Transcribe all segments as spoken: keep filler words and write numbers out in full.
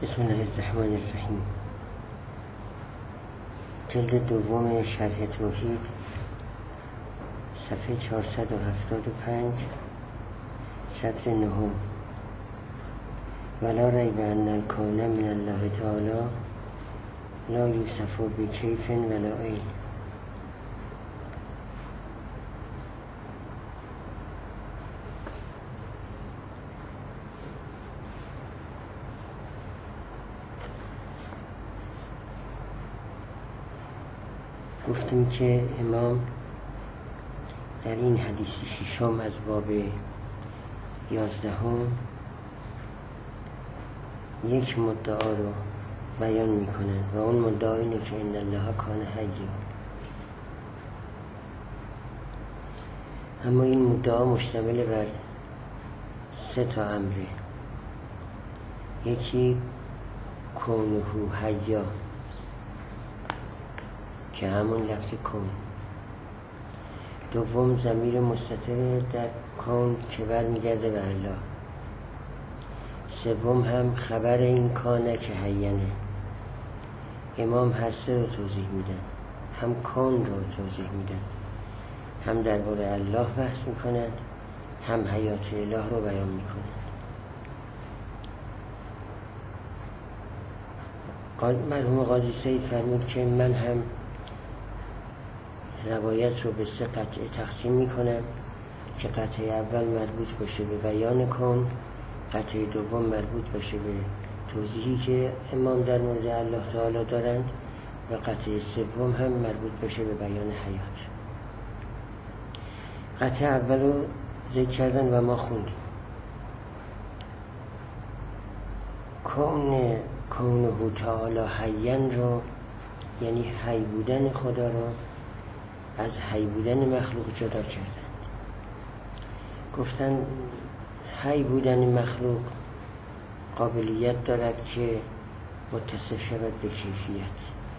بسم الله الرحمن الرحیم. جلد دوم شرح توحید، صفحه چهارصد و هفتاد و پنج، سطر نهم. ولا ریب ان الکون من الله تعالی لا یوصف بکیف ولا عین. گفتیم که امام در این حدیث ششم از باب یازدهم یک مدعا رو بیان میکنن و اون مدعا اینه که ان الله کان حیا. اما این مدعا مشتمل بر سه تا امره. یکی کونه حیا که همون لفظ کون. دوم ضمیر مستتر در کون که برمیگرده به الله. سوم هم خبر این کانه که حینه. امام هر سه رو توضیح میدن، هم کون رو توضیح میدن، هم درباره الله بحث میکنن، هم حیات اله رو بیان میکنن. مرحوم قاضی سید فرمود که من هم روایت رو به سه قطعه تقسیم میکنم که قطعه اول مربوط باشه به بیان کون، قطعه دوم مربوط باشه به توضیحی که امام در مورد الله تعالی دارند و قطعه سوم هم مربوط باشه به بیان حیات. قطعه اول رو ذکر کردن و ما خوندیم. کون کونه تعالی حیاً رو، یعنی حی بودن خدا رو از حی بودن مخلوق جدا کردند. گفتن حی بودن مخلوق قابلیت دارد که متصف شود به کیفیت،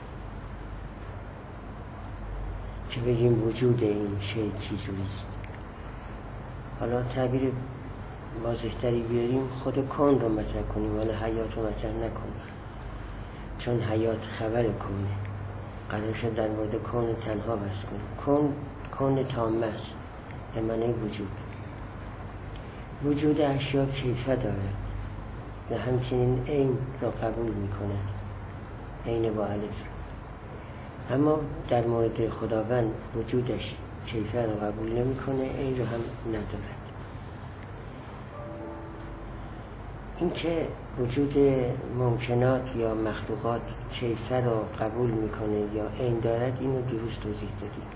که بگیم وجود این شی چیزویست. حالا تعبیر واضح‌تری بیاریم، خود کون رو مطرح کنیم، ولی حیات رو مطرح نکنیم، چون حیات خبر کونه. قرار شد در مورد کون تنها بحث کنیم. کون کون تامه است، به معنی وجود. وجود اشیا کیفه دارد و همچنین عین را قبول میکند، عین با الف. اما در مورد خداوند وجودش کیفه را قبول نمیکنه، عین را هم ندارد. اینکه وجود ممکنات یا مخلوقات کیفه را قبول میکنه یا عین دارد، اینو دیروز توضیح دادیم.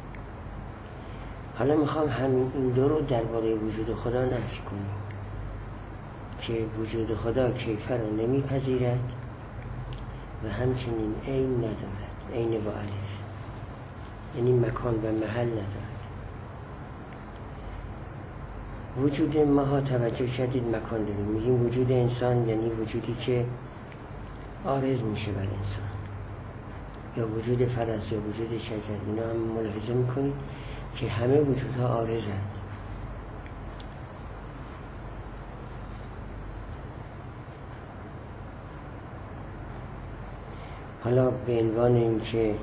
حالا میخوام همین این دو رو درباره وجود خدا نفی کنیم که وجود خدا کیفه را نمیپذیرد و همچنین عین ندارد، عین با الف، یعنی مکان و محل ندارد. وجود ماها توجه کردید مکان داریم. میگیم وجود انسان یعنی وجودی که عارض میشه بر انسان، یا وجود فرس یا وجود شجر. اینا هم ملاحظه میکنید که همه وجودها عارضند. حالا به عنوان این که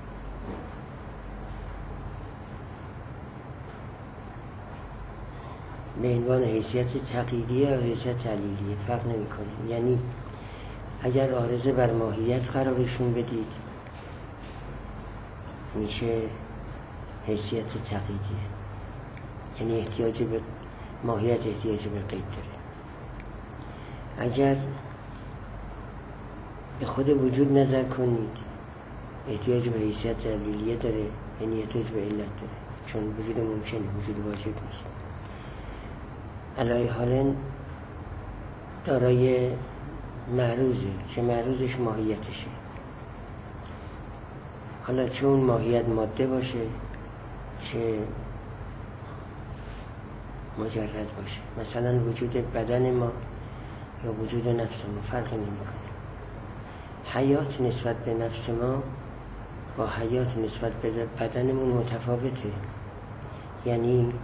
به عنوان حیثیت تقییدیه یا حیثیت تعلیلیه فرق نمی کنه. یعنی اگر عارضه بر ماهیت قرارشون بدید میشه حیثیت تقییدیه، یعنی احتیاج به ماهیت احتیاج به قید داره. اگر به خود وجود نظر کنید احتیاج به حیثیت تعلیلیه داره، یعنی احتیاج به علت داره، چون وجود ممکنه، وجود واجب نیست. علای حالن دارای معروضه که معروضش ماهیتشه. حالا چون ماهیت ماده باشه چه مجرد باشه، مثلا وجود بدن ما یا وجود نفس ما فرقی نمیکنه. حیات نسبت به نفس ما با حیات نسبت به بدنمون متفاوته. یعنی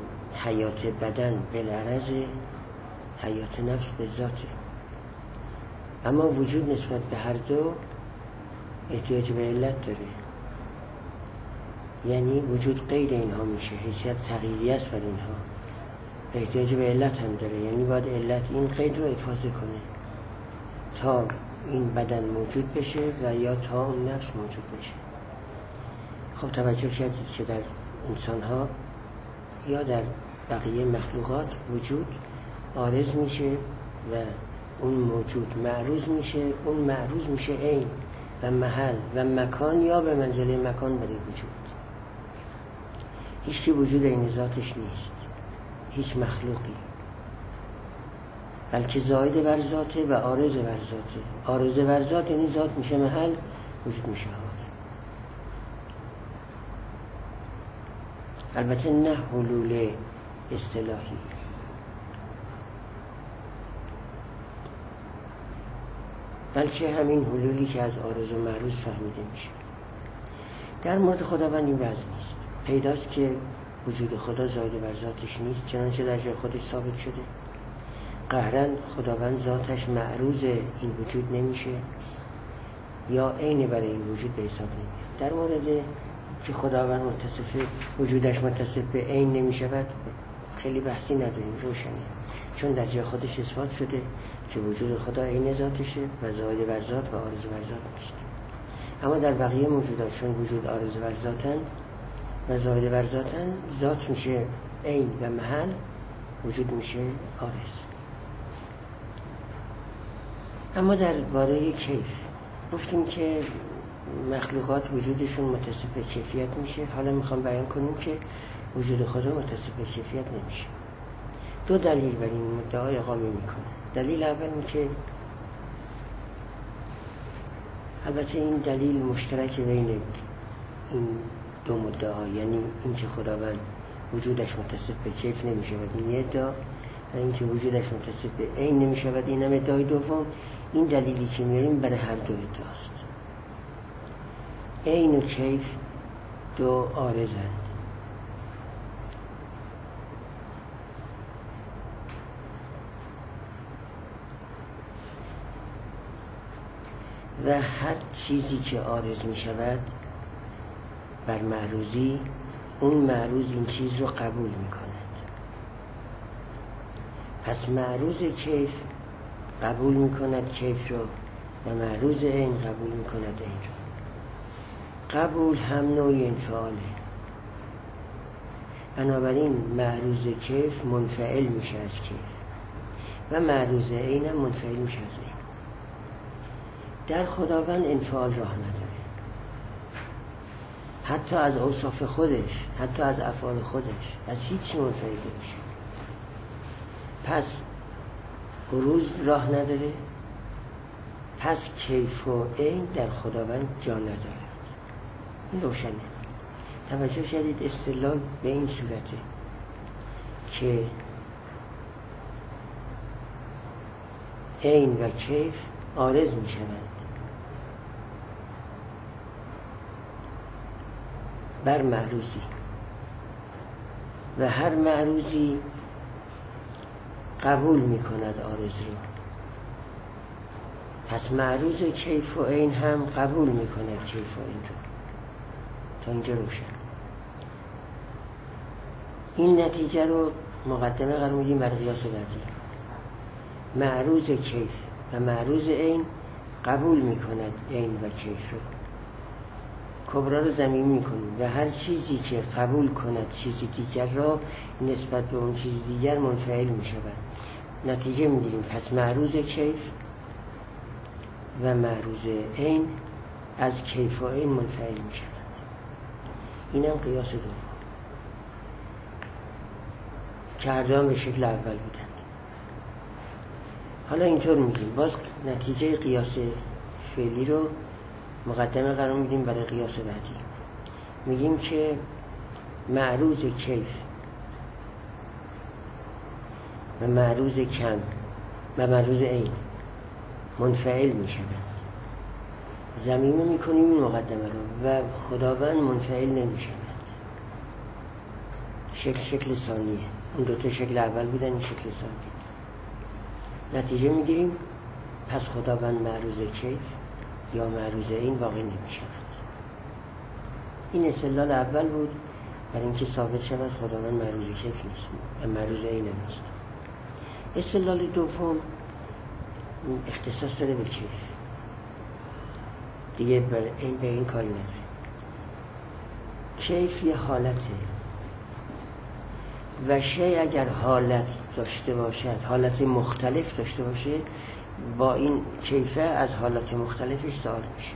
حیات بدن بالعرض، حیات نفس به ذاته. اما وجود نسبت به هر دو احتیاج به علت داره، یعنی وجود غیر اینها میشه، حیثیت تغییری است بر اینها، احتیاج به علت هم داره، یعنی باید علت این قید رو افاضه کنه تا این بدن موجود بشه و یا تا اون نفس موجود بشه. خب توجه کردید که در انسان ها یا در بقیه مخلوقات وجود عارض میشه و اون موجود معروض میشه، اون معروض میشه عین و محل و مکان یا به منزله مکان برای وجود. هیچ وجود این ذاتش نیست، هیچ مخلوقی، بلکه زائد بر ذاته و عارض بر ذاته. عارض بر ذات یعنی ذات میشه محل، وجود میشه حال. البته نه حلول اصطلاحی، بلکه همین حلولی که از عارض و معروض فهمیده میشه. در مورد خداوند این وضع نیست. پیداست که وجود خدا زائد بر ذاتش نیست، چنانچه در جای خودش ثابت شده. قهرن خداوند ذاتش معروض این وجود نمیشه یا عین برای این وجود به حساب نمیاد. در مورد که خداوند متصف وجودش متصف به عین نمیشود خیلی بحثی نداریم، روشنه، چون در جای خودش اثبات شده که وجود خدا عین ذاتشه و زائد بر ذات و عارض بر ذات نیست. اما در بقیه موجودات چون وجود عارض بر ذاتن و زائد بر ذاتن، ذات میشه عین و محل، وجود میشه عارض. اما در باره کیف گفتیم که مخلوقات وجودشون متصف به کیفیت میشه. حالا میخوام بیان کنیم که وجود خدا متصف به کیفیت نمیشه. دو دلیل بر این مدعا اقامه میکنه. دلیل اول این که البته این دلیل مشترک بین این دو مدعا، یعنی اینکه خداوند وجودش متصف به کیف نمیشه و این ادعا، و اینکه وجودش متصف به عین نمیشه و این هم ادعای دوم. این دلیلی که میاریم برای هر دو ادعاست. عین و کیف دو عارضند. و هر چیزی که عارض می شود بر معروضی، اون معروض این چیز رو قبول می کند. پس معروض کیف قبول می کند کیف رو و معروض عین قبول می کند عین رو. قبول هم نوعی انفعاله، بنابراین معروض کیف منفعل میشه از کیف و معروض عین هم منفعل میشه از عین. در خداوند انفعال راه نداره، حتی از اوصاف خودش، حتی از افعال خودش، از هیچی منفعل نمیشه. پس بروز راه نداره، پس کیف و عین در خداوند جا نداره. این روشنه. توجه کردید استدلال به این صورته که عین و کیف عارض می شوند بر معروضی و هر معروضی قبول می کند عارض رو. پس معروض کیف و عین هم قبول می کند کیف و عین رو. تا اینجا روشن. این نتیجه رو مقدمه قرار میدیم برای قیاس بعدی. معروض کیف و معروض عین قبول میکند عین و کیف رو. کبرا رو ضمیمی میکنیم و هر چیزی که قبول کند چیزی دیگر را نسبت به اون چیز دیگر منفعل میشود. نتیجه میگیریم پس معروض کیف و معروض عین از کیف و عین منفعل میشود. این هم قیاس دوم که هر دو هم به شکل اول بودند. حالا اینطور میگیم باز نتیجه قیاس فعلی رو مقدمه قرار میدیم برای قیاس بعدی. میگیم که معروض کیف و معروض کم و معروض عین منفعل میشوند. ضمیمه میکنیم این مقدمه رو و خداوند منفعل نمیشود. شکل شکل ثانیه. اون دوتا شکل اول بودن، این شکل ثانیه. نتیجه میگیریم پس خداوند معروض کیف یا معروض عین واقع نمی شود. این استدلال اول بود برای اینکه ثابت شود خداوند معروض کیف نیست و معروض عین نیست. استدلال دوم اختصاص داره به کیف، دیگه این به این کاری نداره. کیف یه حالته و شی اگر حالت داشته باشد، حالت مختلف داشته باشه، با این کیفه از حالت مختلفش سوال میشه.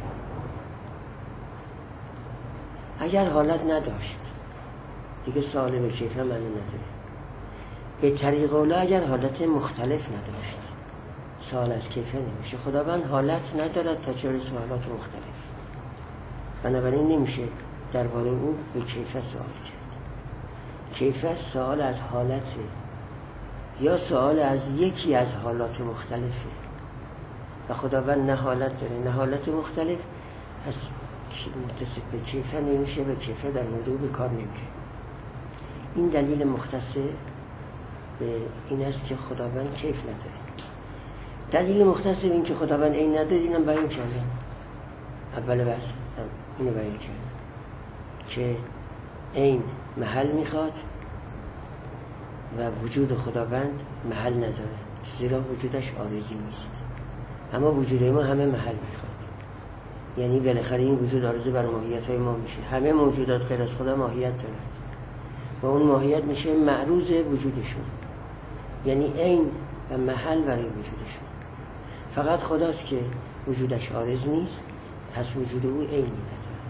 اگر حالت نداشت دیگه سوال به کیفه معنی نداره. به طریق اولا اگر حالت مختلف نداشت سوال از کیفه نمیشه. خداوند حالت ندارد تا چه برسه حالات مختلف، بنابراین نمیشه درباره او به کیفه سوال کرد. کیفه سوال از حالته یا سوال از یکی از حالات مختلفه و خداوند نه حالت داره نه حالت مختلف، پس متصف به کیفه نمیشه و کیفه در مورد او به کار نمیره. این دلیل مختص به این است که خداوند کیف نداره. دلیل مختص به این که خداوند عین نداره اینم بیان کردم اول بحث، اینو بیان کردم که عین محل میخواد و وجود خداوند محل نداره، زیرا وجودش عارضی نیست. اما وجود ما همه محل میخواد، یعنی بالاخره این وجود عارضی بر ماهیت های ما میشه. همه موجودات غیر از خدا ماهیت دارند و اون ماهیت میشه معروض وجودشون، یعنی عین و محل برای وجودشون. فقط خداست که وجودش عارض نیست، پس وجود او عینی نداره.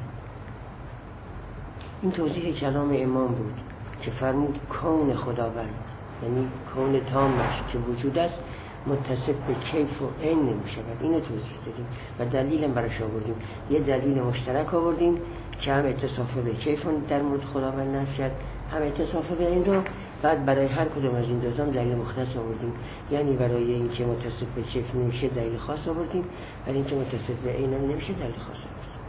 این توضیح کلام امام بود که فرمود کون خداوند، یعنی کون تامش که وجود است، متصف به کیف و عین نمیشه. اینو توضیح دادیم و دلیلم براش آوردیم. یه دلیل مشترک آوردیم که هم اتصاف به کیف در مورد خداوند نفی کرد، هم اتصاف به عین رو. بعد برای هر کدوم از این دوتا دلیل مختص آوردیم، یعنی برای اینکه متصف به کیف نمیشه دلیل خاص آوردیم، برای اینکه متصف به عین نمیشه دلیل خاص آوردیم.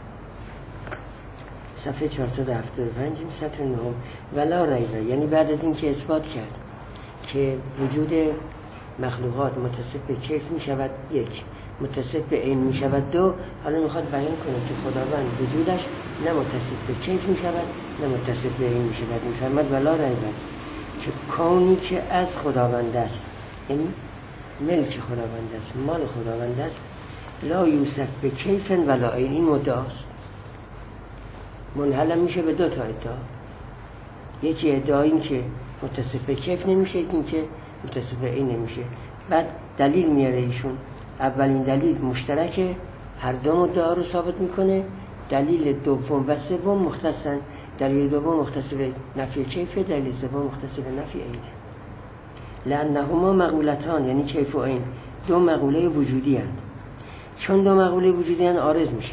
صفحه چهارصد و هفتاد و پنج سطر نهم. ولا ریبه، یعنی بعد از اینکه اثبات کرد که وجود مخلوقات متصف به کیف می شود یک، متصف به عین می شود دو، حالا میخواد بیان کنه که خداوند وجودش نه متصف به کیف می شود نه متصف به عین می شود. می فرمد ولا ریبه که کونی که از خداوند است، یعنی ملک خداوند است، مال خداوند است، لا یوصف به کیف ولا عین. این مدعاست، منحل میشه به دو تا ادعا. یکی ادعا این که متصف به کیف نمیشه، این که متصف به عین نمیشه. بعد دلیل میاره ایشون. اولین دلیل مشترکه، هر دو مدعا رو ثابت میکنه. دلیل دوم و سوم مختصن. دلیل دوم مختص به نفی کیفه، دلیل سوم مختص به نفی عینه. لانهما مقولتان، یعنی کیف و عین دو مقوله وجودی هستند. چون دو مقوله وجودی هستند عارض میشن،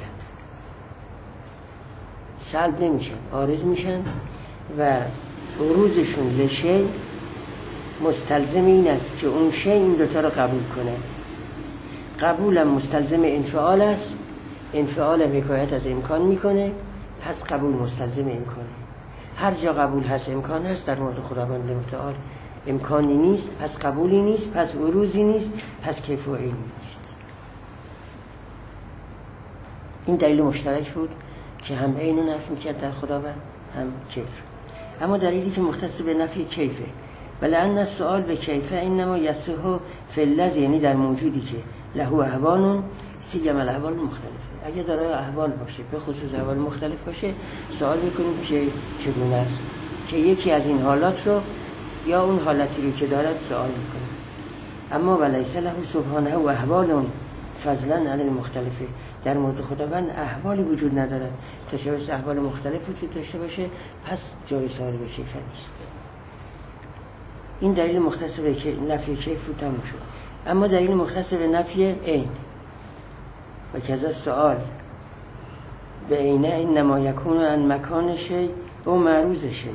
سلب نمیشن، عارض میشن و عروضشون لشی مستلزم این است که اون شی این دوتا رو قبول کنه. قبولم مستلزم انفعال است، انفعال حکایت از امکان میکنه، پس قبول مستلزم امکانه. هر جا قبول هست امکان هست، در مورد خداوند متعال امکانی نیست، پس قبولی نیست، پس عروضی نیست، پس کیف و عین نیست. این دلیل مشترک بود که هم عین رو نفی میکرد در خداوند، هم کیف. اما دلیلی که مختص به نفی کیفه، بلعن السؤال به کیفه اینما یصح فی اللذ، یعنی در موجودی که له احوال سیما الاحوال مختلفه. اگه دارای احوال باشه، به خصوص احوال مختلف باشه، سوال میکنیم که چگونه است که یکی از این حالات رو یا اون حالتی رو که دارد سوال میکنیم. اما ولیس له سبحانه و احوال فضلا علی المختلفه، در مورد خداوند احوالی وجود ندارد تا چه برسه احوال مختلف وجود داشته باشه، پس جای سوال به کیفه نیست. این دلیل مختص به نفی کیف رو تموم شد. اما دلیل مختص به نفی عین و کذا سوال به عینه انما یکون عن مکان شی و معروض شی.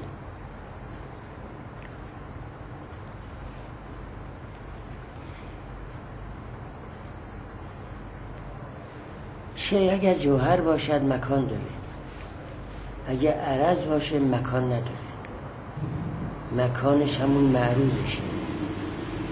شی اگر جوهر باشد مکان داره، اگر عرض باشه مکان نداره، مکانش همون معروضشه.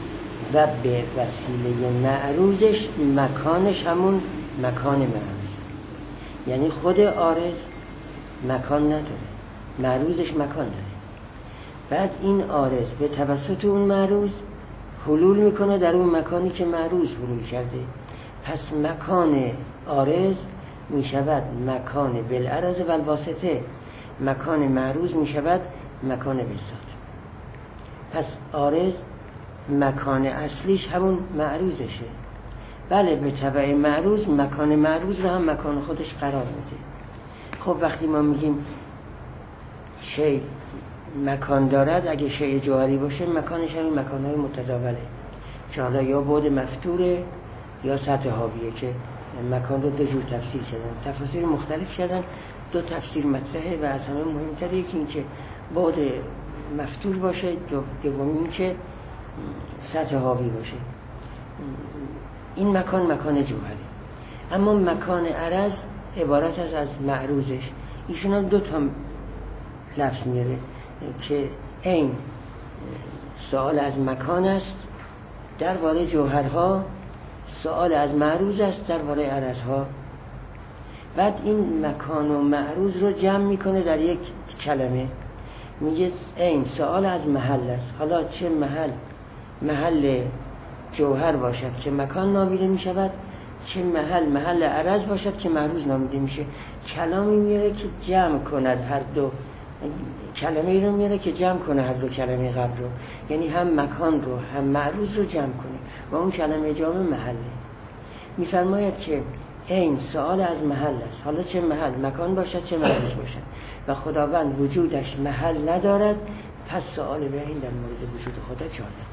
و به وسیله معروضش مکانش همون مکان معروض، یعنی خود عارض مکان نداره، معروضش مکان داره. بعد این عارض به توسط اون معروض حلول میکنه در اون مکانی که معروض حلول کرده. پس مکان عارض میشود مکان بالعرض و الواسطه، مکان معروض میشود مکان بساط. پس عارض مکان اصلیش همون معروضشه. بله به تبع معروض مکان معروض رو هم مکان خودش قرار میده. خب وقتی ما میگیم شی مکان دارد، اگه شیء جوهری باشه مکانش همین مکانهای متداوله که حالا یا بعد مفتوره یا سطح حاویه، که مکان رو دو جور تفسیر کردن، تفاسیر مختلف کردن. دو تفسیر مطرحه و از همه مهمتره، یکی این که بعد مفتور باشه، دومی این که سطح حاوی باشه. این مکان مکان جوهری. اما مکان عرض عبارت از از معروضش. ایشون هم دو تا لفظ میاره که این سوال از مکان است درباره جوهرها، سوال از معروض است درباره عرضها. بعد این مکان و معروض رو جمع میکنه در یک کلمه، میگه این سوال از محل است. حالا چه محل محل جوهر باشد که مکان نامیده میشود، چه محل محل عرض باشد که معروض نامیده میشه. کلامی میاره که جمع کند هر دو کلمه ای رو میاره که جمع کنه هر دو کلمه قبل رو، یعنی هم مکان رو هم معروض رو جمع کنه و اون کلمه جامع محله. میفرماید که این سوال از محل است. حالا چه محل مکان باشد چه معروض باشد و خداوند وجودش محل ندارد، پس سوال به این در مورد وجود خدا جا ندارد.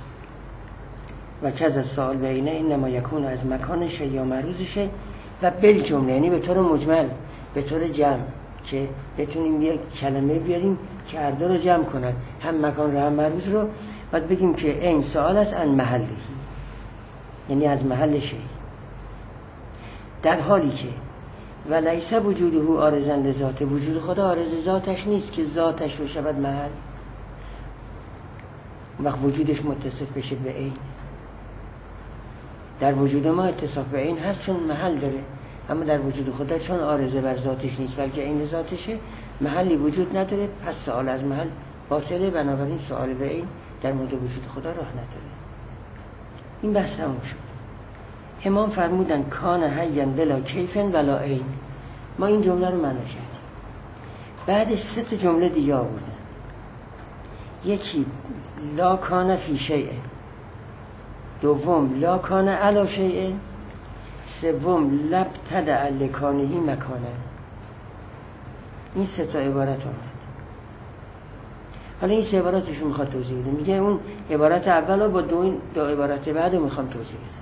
و کز از سوال به اینه اینما یکون از مکانش یا معروضشه و بل جمله، یعنی به طور مجمل به طور جمع، که بتونیم یک کلمه بیاریم که هر دو رو جمع کنن، هم مکان رو هم معروض رو. بعد بگیم که این سوال است ان محلی، یعنی از محل شی، در حالی که ولیس وجوده عارضا لذاته، وجود خدا عارض ذاتش نیست که ذاتش رو شود محل، وقت وجودش متصف بشه به عین. در وجود ما اتصاف به عین هست چون محل داره، اما در وجود خدا چون عارضه بر ذاتش نیست بلکه عین ذاتشه، محلی وجود نداره. پس سوال از محل باطله، بنابراین سوال به عین در مورد وجود خدا راه نداره. این بحث تموم شد. امام فرمودن کان حیا بلا کیف ولا عین. ما این جمله رو معنا کردیم. بعدش سه تا جمله دیگه آوردن. یکی لا کان فی شیء، دوم لا کان علی شیء، سوم لابتدع لکانهی مکانه. این سه تا عبارت آمد. حالا این سه عبارتشو میخواد توضیح بده. میگه اون عبارت اول رو با دو, دو عبارت بعد میخوام توضیح بده.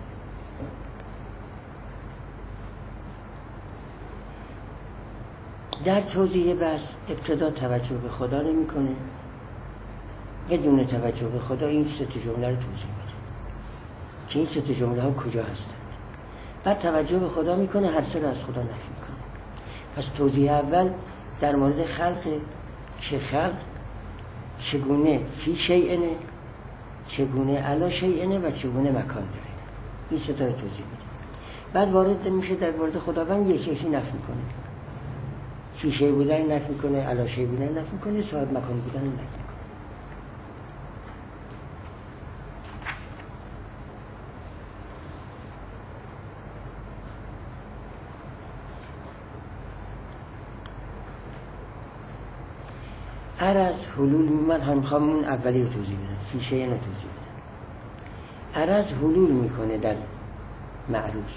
در توضیح بس ابتدا توجه به خدا نمیکنه، بدون توجه به خدا این سه تا جمله رو توضیح بده که این سه تا جمله ها کجا هستند. بعد توجه به خدا میکنه، هر سه رو از خدا نفی میکنه. پس توضیح اول در مورد خلق، که خلق چگونه فی شیئنه، چگونه علا شیئنه و چگونه مکان داره. این سه تا رو توضیح بده. بعد وارد میشه در مورد خداوند، یکی یکی نفی میکنه. فی شیء بودن نفی میکنه، علا شیء بودن نفی میکنه، صاحب مکان بودن نفی میکنه. عرض حلول، من هم میخوام اون اولی رو توضیح بدم، فی شیء رو توضیح بدم. عرض حلول میکنه در معروض،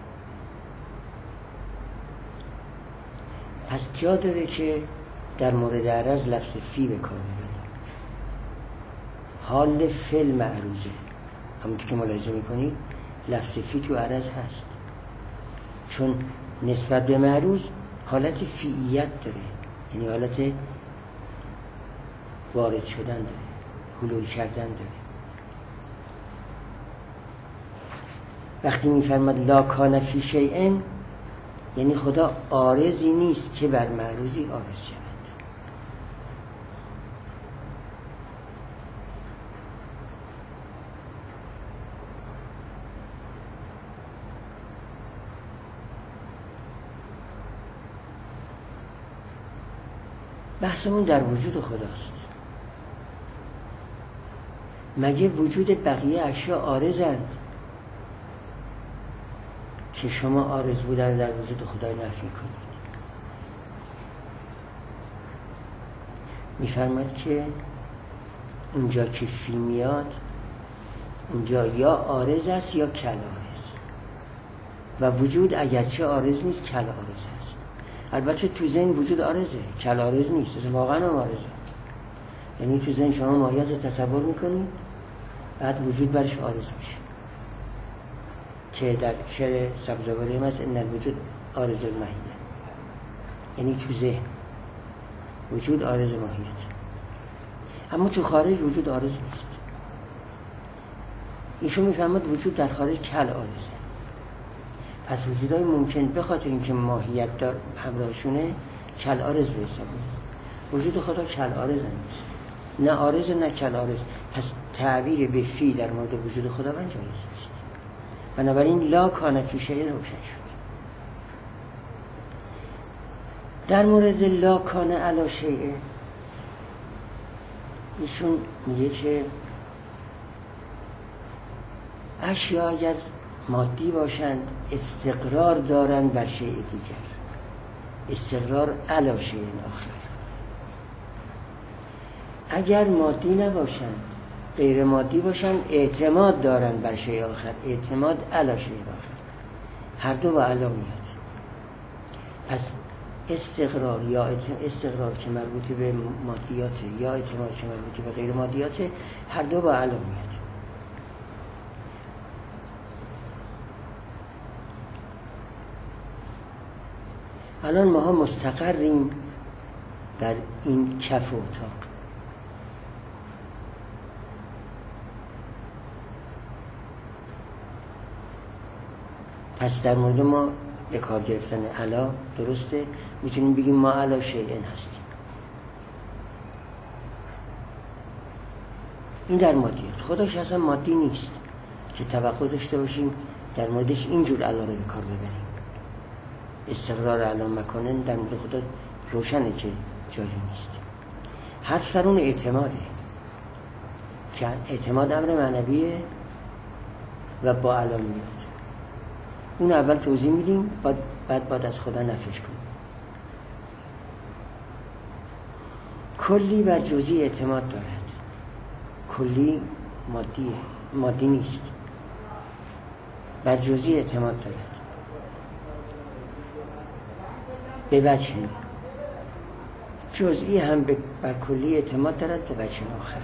پس جا داره که در مورد عرض لفظ فی به کار ببریم. حال فعل معروضه، همونطور که ملاحظه میکنید لفظ فی تو عرض هست، چون نسبت به معروض حالت فیعیت داره، یعنی حالت وارد شدن داره، حلول کردن داره. وقتی میفرماد لا کان فی شیء، یعنی خدا عارضی نیست که بر معروضی عارض شود. بحثمون در وجود خداست. مگه وجود بقیه اشیا عارضند که شما عارض بودن در وجود خدا نفی کنید؟ میفرماد که اونجا که فی میاد اونجا یا عارض است یا کل عارض، و وجود اگرچه عارض نیست کل عارض است. البته تو ذهن وجود عارضه، کل عارض نیست، واقعا هم عارضه. یعنی تو ذهن شما ماهیت رو تصور میکنید، بعد وجود برش عارض میشه، که در شعر سبزواری هم هست ان الوجود عارض الماهیه. یعنی تو ذهن وجود عارض ماهیت، اما تو خارج وجود عارض نیست. ایشون میفهمد وجود در خارج کل عارضه. پس وجودهای ممکن به خاطر اینکه ماهیت دار همراهشونه کل عارض به حساب میاد. وجود خدا کل عارض نیست، نه عارض نه کل عارض. پس تعبیر به فی در مورد وجود خداوند جایز نیست. بنابراین لا کان فی شیء روشن شد. در مورد لا کان علی شیء ایشون میگه که اشیا اگر مادی باشند استقرار دارند بر شیء دیگر، استقرار علی شیء آخر. اگر مادی نباشند، غیر مادی باشند، اعتماد دارند بر شیء آخر، اعتماد علی شیء آخر. هر دو با علا میاد. پس استقرار یا استقرار که مربوط به مادیات یا اعتماد که مربوط به غیر مادیات، هر دو با علا میاد. الان ما ها مستقریم در این کف اتاق. پس در مورد ما به کار گرفتن علا درسته، میتونیم بگیم ما علا شیئن هستیم. این در مادیات. خداش اصلا مادی نیست که توقع داشته باشیم در موردش اینجور علا رو به کار ببریم. استقرار علا مکانن در مورد خدا روشنه که جایی نیست. حرف سر اون اعتماده که اعتماد امر معنویه و با علا میاد. اون اول توضیح میدیم، بعد بعد بعد از خدا نفیش کنیم. کلی و جزئی اعتماد دارد. کلی مادیه، مادی نیست. بر جزئی اعتماد دارد به وجه، جزئی هم بر کلی اعتماد دارد به وجه آخر.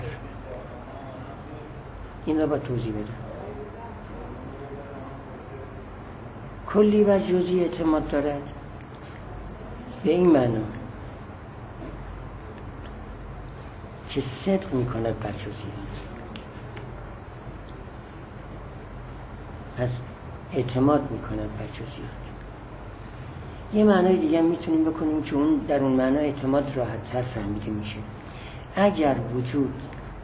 این را با توضیح بدم. کلی بر جزئی اعتماد دارد به این معنا که صدق میکند بر جزئیات. پس اعتماد میکند بر جزئیات. یه معنای دیگه میتونیم بکنیم که اون در اون معنا اعتماد راحت تر فهمیده میشه. اگر وجود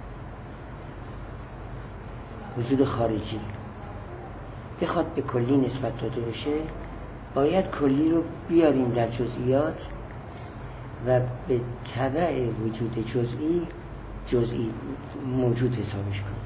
وجود خارجی بخواد به کلی نسبت داده بشه، باید کلی رو بیاریم در جزئیات و به تبع وجود جزئی جزئی موجود حسابش کنیم.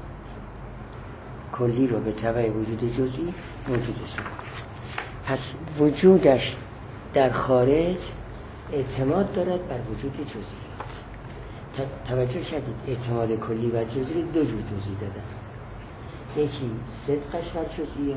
کلی رو به تبع وجود جزئی موجود حساب کنیم. پس وجودش در خارج اعتماد دارد بر وجود جزئیات. توجه کردید اعتماد کلی و جزئی دو جور توضیح دادن. یکی صدقش بر جزئیات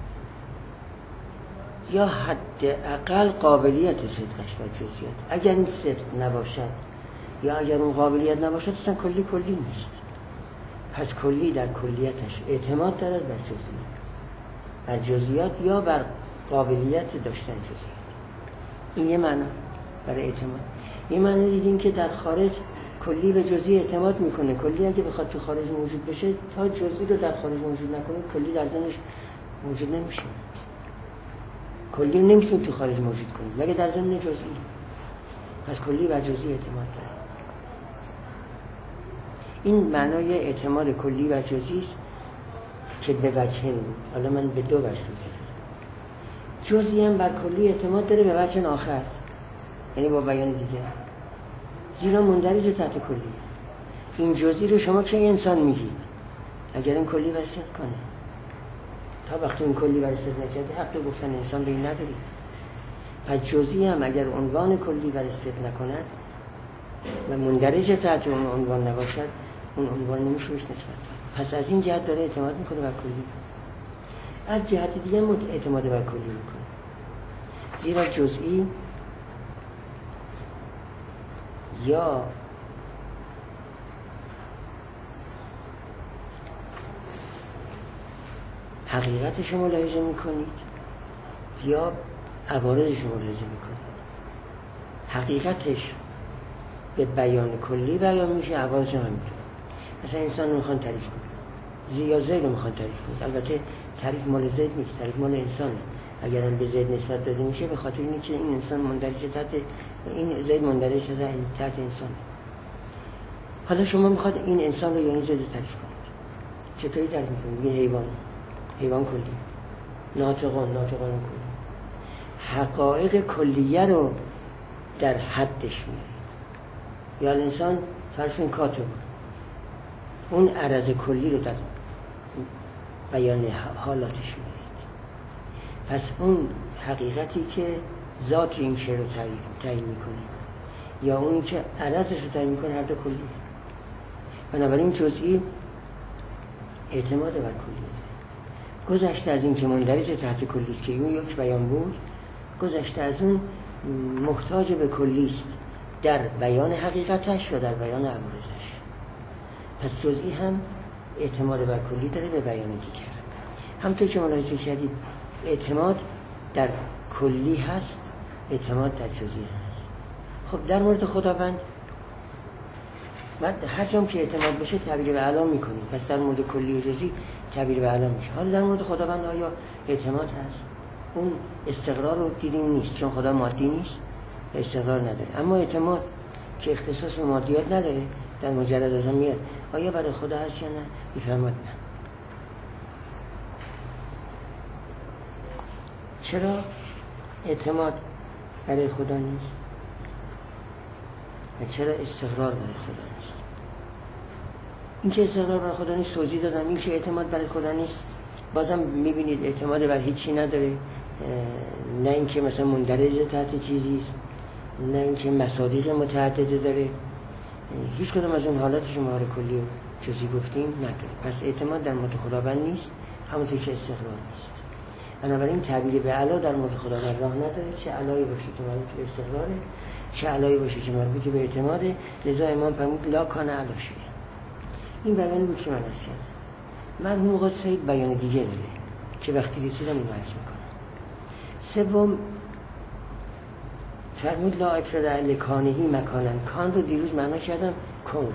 یا حداقل قابلیت صدقش بر جزئیات. اگر این صدق نباشد یا اگر اون قابلیت نباشد اصلا کلی کلی نیست. پس کلی در کلیتش اعتماد دارد بر جزئیات، بر جزئیات یا بر قابلیت داشتن جزئیات. این یه معنی برای اعتماد. یه معنی دیدیم که در خارج کلی به جزئی اعتماد میکنه. کلی اگه بخواد تو خارج موجود بشه، تا جزئی رو در خارج موجود نکنه کلی در ذهنش موجود نمیشه. کلی نمیتونه تو خارج موجود کنه مگه در ذهن جزئی. پس کلی بر جزئی اعتماد داره. این معنای اعتماد کلی بر جزئی است که به وجه، حالا من به دو وجه توضیح دادم. جزئی هم بر کلی اعتماد داره به وجه آخر، یعنی با بیان دیگه. زیرا مندرج تحت کلی. این جزئی رو شما چه انسان میگید؟ اگر این کلی ورثت کنه، تا وقتی این کلی ورثت نکرده حق گفتن انسان به این نداری. پس جزئی هم اگر عنوان کلی ورثت نکند و مندرج تحت اون عنوان نباشد، اون عنوان نمیشه بهش نسبت داد. پس از این جهت داره اعتماد میکنه بر کلی، از جهت دیگه اعتماد بر کلی میکنه. زیرا جزئی یا حقیقتش رو ملاحظه میکنید یا عوارضش رو ملاحظه میکنید. حقیقتش به بیان کلی بیان میشه، عوارضش هم همینطور. مثلا انسان رو میخوان تعریف کنید، یا زید رو میخوان تعریف کنید. البته تعریف مال زید نیست، تعریف مال انسانه. اگر هم به زید نسبت داده میشه به خاطر اینه که این انسان مندرج تحت این زید مندرج تحت انسانه. حالا شما میخواد این انسان رو یا این زید رو تعریف کنید، چطوری تعریف میکنید؟ میگه حیوان، حیوان کلی، ناطقان، ناطقان کلی. حقایق کلیه رو در حدش میارید. یا انسان فرض کنید کاتب، اون عرض کلی رو در بیان حالاتش میارید. پس اون حقیقتی که ذات این شعر رو تعیین میکنه یا اون که عرضش رو تعیین میکنه هر دو کلیه. بنابراین جزئی اعتماد بر کلیه. گذشته از این که مندرج تحت کلی است که اون یک بیان بود، گذشته از اون محتاج به کلی است در بیان حقیقتش و در بیان عوارضش. پس جزئی هم اعتماد بر کلی داره به بیان دیگر. همونطور که ملاحظه کردید اعتماد در کلی هست، اعتماد در جزئی هست. خب در مورد خداوند هر جام که اعتماد بشه تعبیر به اعلام میکنیم، پس در مورد کلی و جزئی تعبیر به اعلام میشه. حالا در مورد خداوند آیا اعتماد هست؟ اون استقرار رو دیدیم نیست، چون خدا مادی نیست، استقرار نداره. اما اعتماد که اختصاص به مادیات نداره، در مجردات هم میاد. آیا برای خدا هست یا نه؟ میفرماد نه. چرا اعتماد برای خدا نیست و چرا استقرار برای خدا نیست؟ این که استقرار برای خدا نیست توضیح دادم. این که اعتماد برای خدا نیست بازم میبینید اعتماد بر هیچی نداره. نه اینکه مثلا مندرج تحت چیزی است، نه اینکه مصادیق متعدده داره. هیچ کدوم از اون حالات شما رو کلی و جزئی گفتیم نداره. پس اعتماد در مورد خداوند نیست، همونطور که استقرار نیست. بنابراین تعبیر به علا در مورد خداوند راه نداره، چه علایی باشه که مربوط به استقراره، چه علایی باشه که مربوط به اعتماده. لذا امام فرمود لا کان علا شیء. این بیانی بود که من عرض کردم. مرحوم قدسی بیان دیگه داره که وقتی رسیدم این عرض میکنم. سوم فرمود لا افرد لکانهی مکانن. کان رو دیروز معنا کردم کن،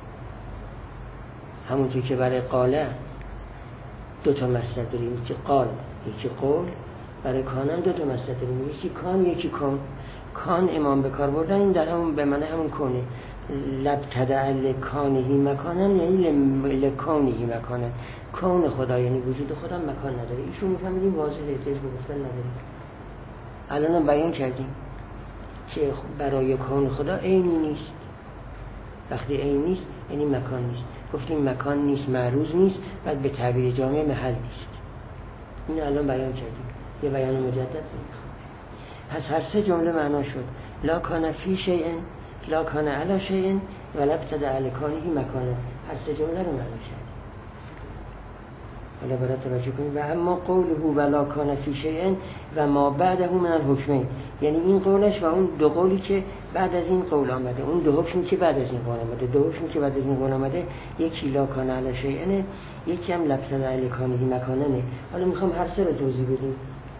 همونطور که برای قاله دو تا مصدر داریم که قال یکی قول، برای کانم دو تا مصدر داریم یکی کان یکی کن. کان امام به کار بردن این در همون به معنی همون کنه. لبتدع لکانهی مکانن یعنی لکانهی مکانن. کون خدا یعنی وجود خدا مکان نداره. ایشون میفهمیدیم واضحه، احتیاج به گفتن نداره. الان هم بیان کردیم که برای کون خدا عینی نیست. وقتی عین نیست یعنی مکان نیست. گفتیم مکان نیست، معروض نیست، بعد به تعبیر جامع محل نیست. این الان بیان کردیم، یه بیان مجدد نمیخوام. پس هر سه جمله معنا شد. لا کان فی شیء، لا کان علی شیء و لا ابتدع لکانه مکانه. هر سه جمله رو معنا کرد. حالا برای توجه کنید. و اما قوله ولا کان فی شیء و ما بعده من الحکمین، یعنی این قولش و اون دو قولی که بعد از این قول آمده، اون دو حکمی که بعد از این قول آمده، دو حکمی که بعد از این قول آمده، یکی لا کان علی شیء، یکی هم لبتدع لکانه مکانه. حالا میخوام هر سه رو توضیح بدیم.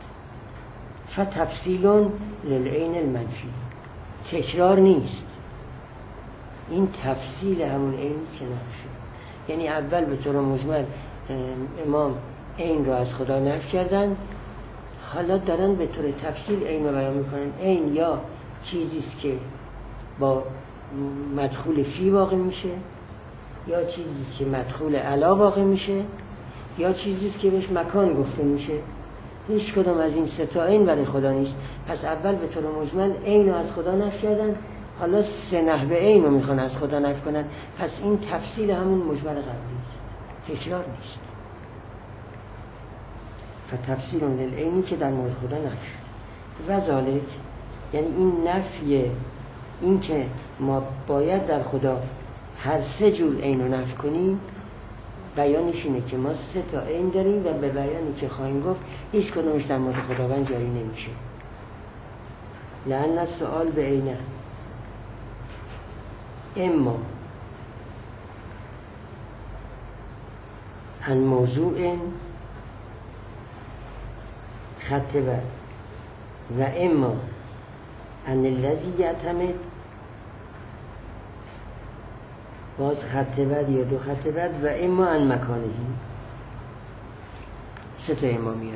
فتفصیل للعین المنفی، تکرار نیست، این تفصیل همون عین است که نفی. یعنی اول به طور مجمل امام عین رو از خدا نفی کردن، حالا دارن به طور تفصیل عین رو بیان میکنن. عین یا چیزی است که با مدخول فی واقع میشه، یا چیزی است که مدخول علا واقع میشه، یا چیزی است که بهش مکان گفته میشه. هیچ کدوم از این سه تا عین برای خدا نیست. پس اول به طور مجمل عین رو از خدا نفی کردن، حالا سه نحوه عین رو میخوان از خدا نفی کنن، پس این تفصیل همون مجمل قبلی است، تکرار نیست. فتفسیر للعینی که در مورد خدا نفی شد و ذالک، یعنی این نفی، این که ما باید در خدا هر سه جور عین رو نفی کنیم، بیانش اینه که ما سه تا عین داریم و به بیانی که خواهیم گفت هیچ کدومش در مورد خداوند جاری نمیشه. لأن السؤال به عینه اما عن موضوع خط بد و اما عن الذی یعتمد، باز خط بد یا دو خط بد، و اما عن مکانهی، سه تا اما میاره.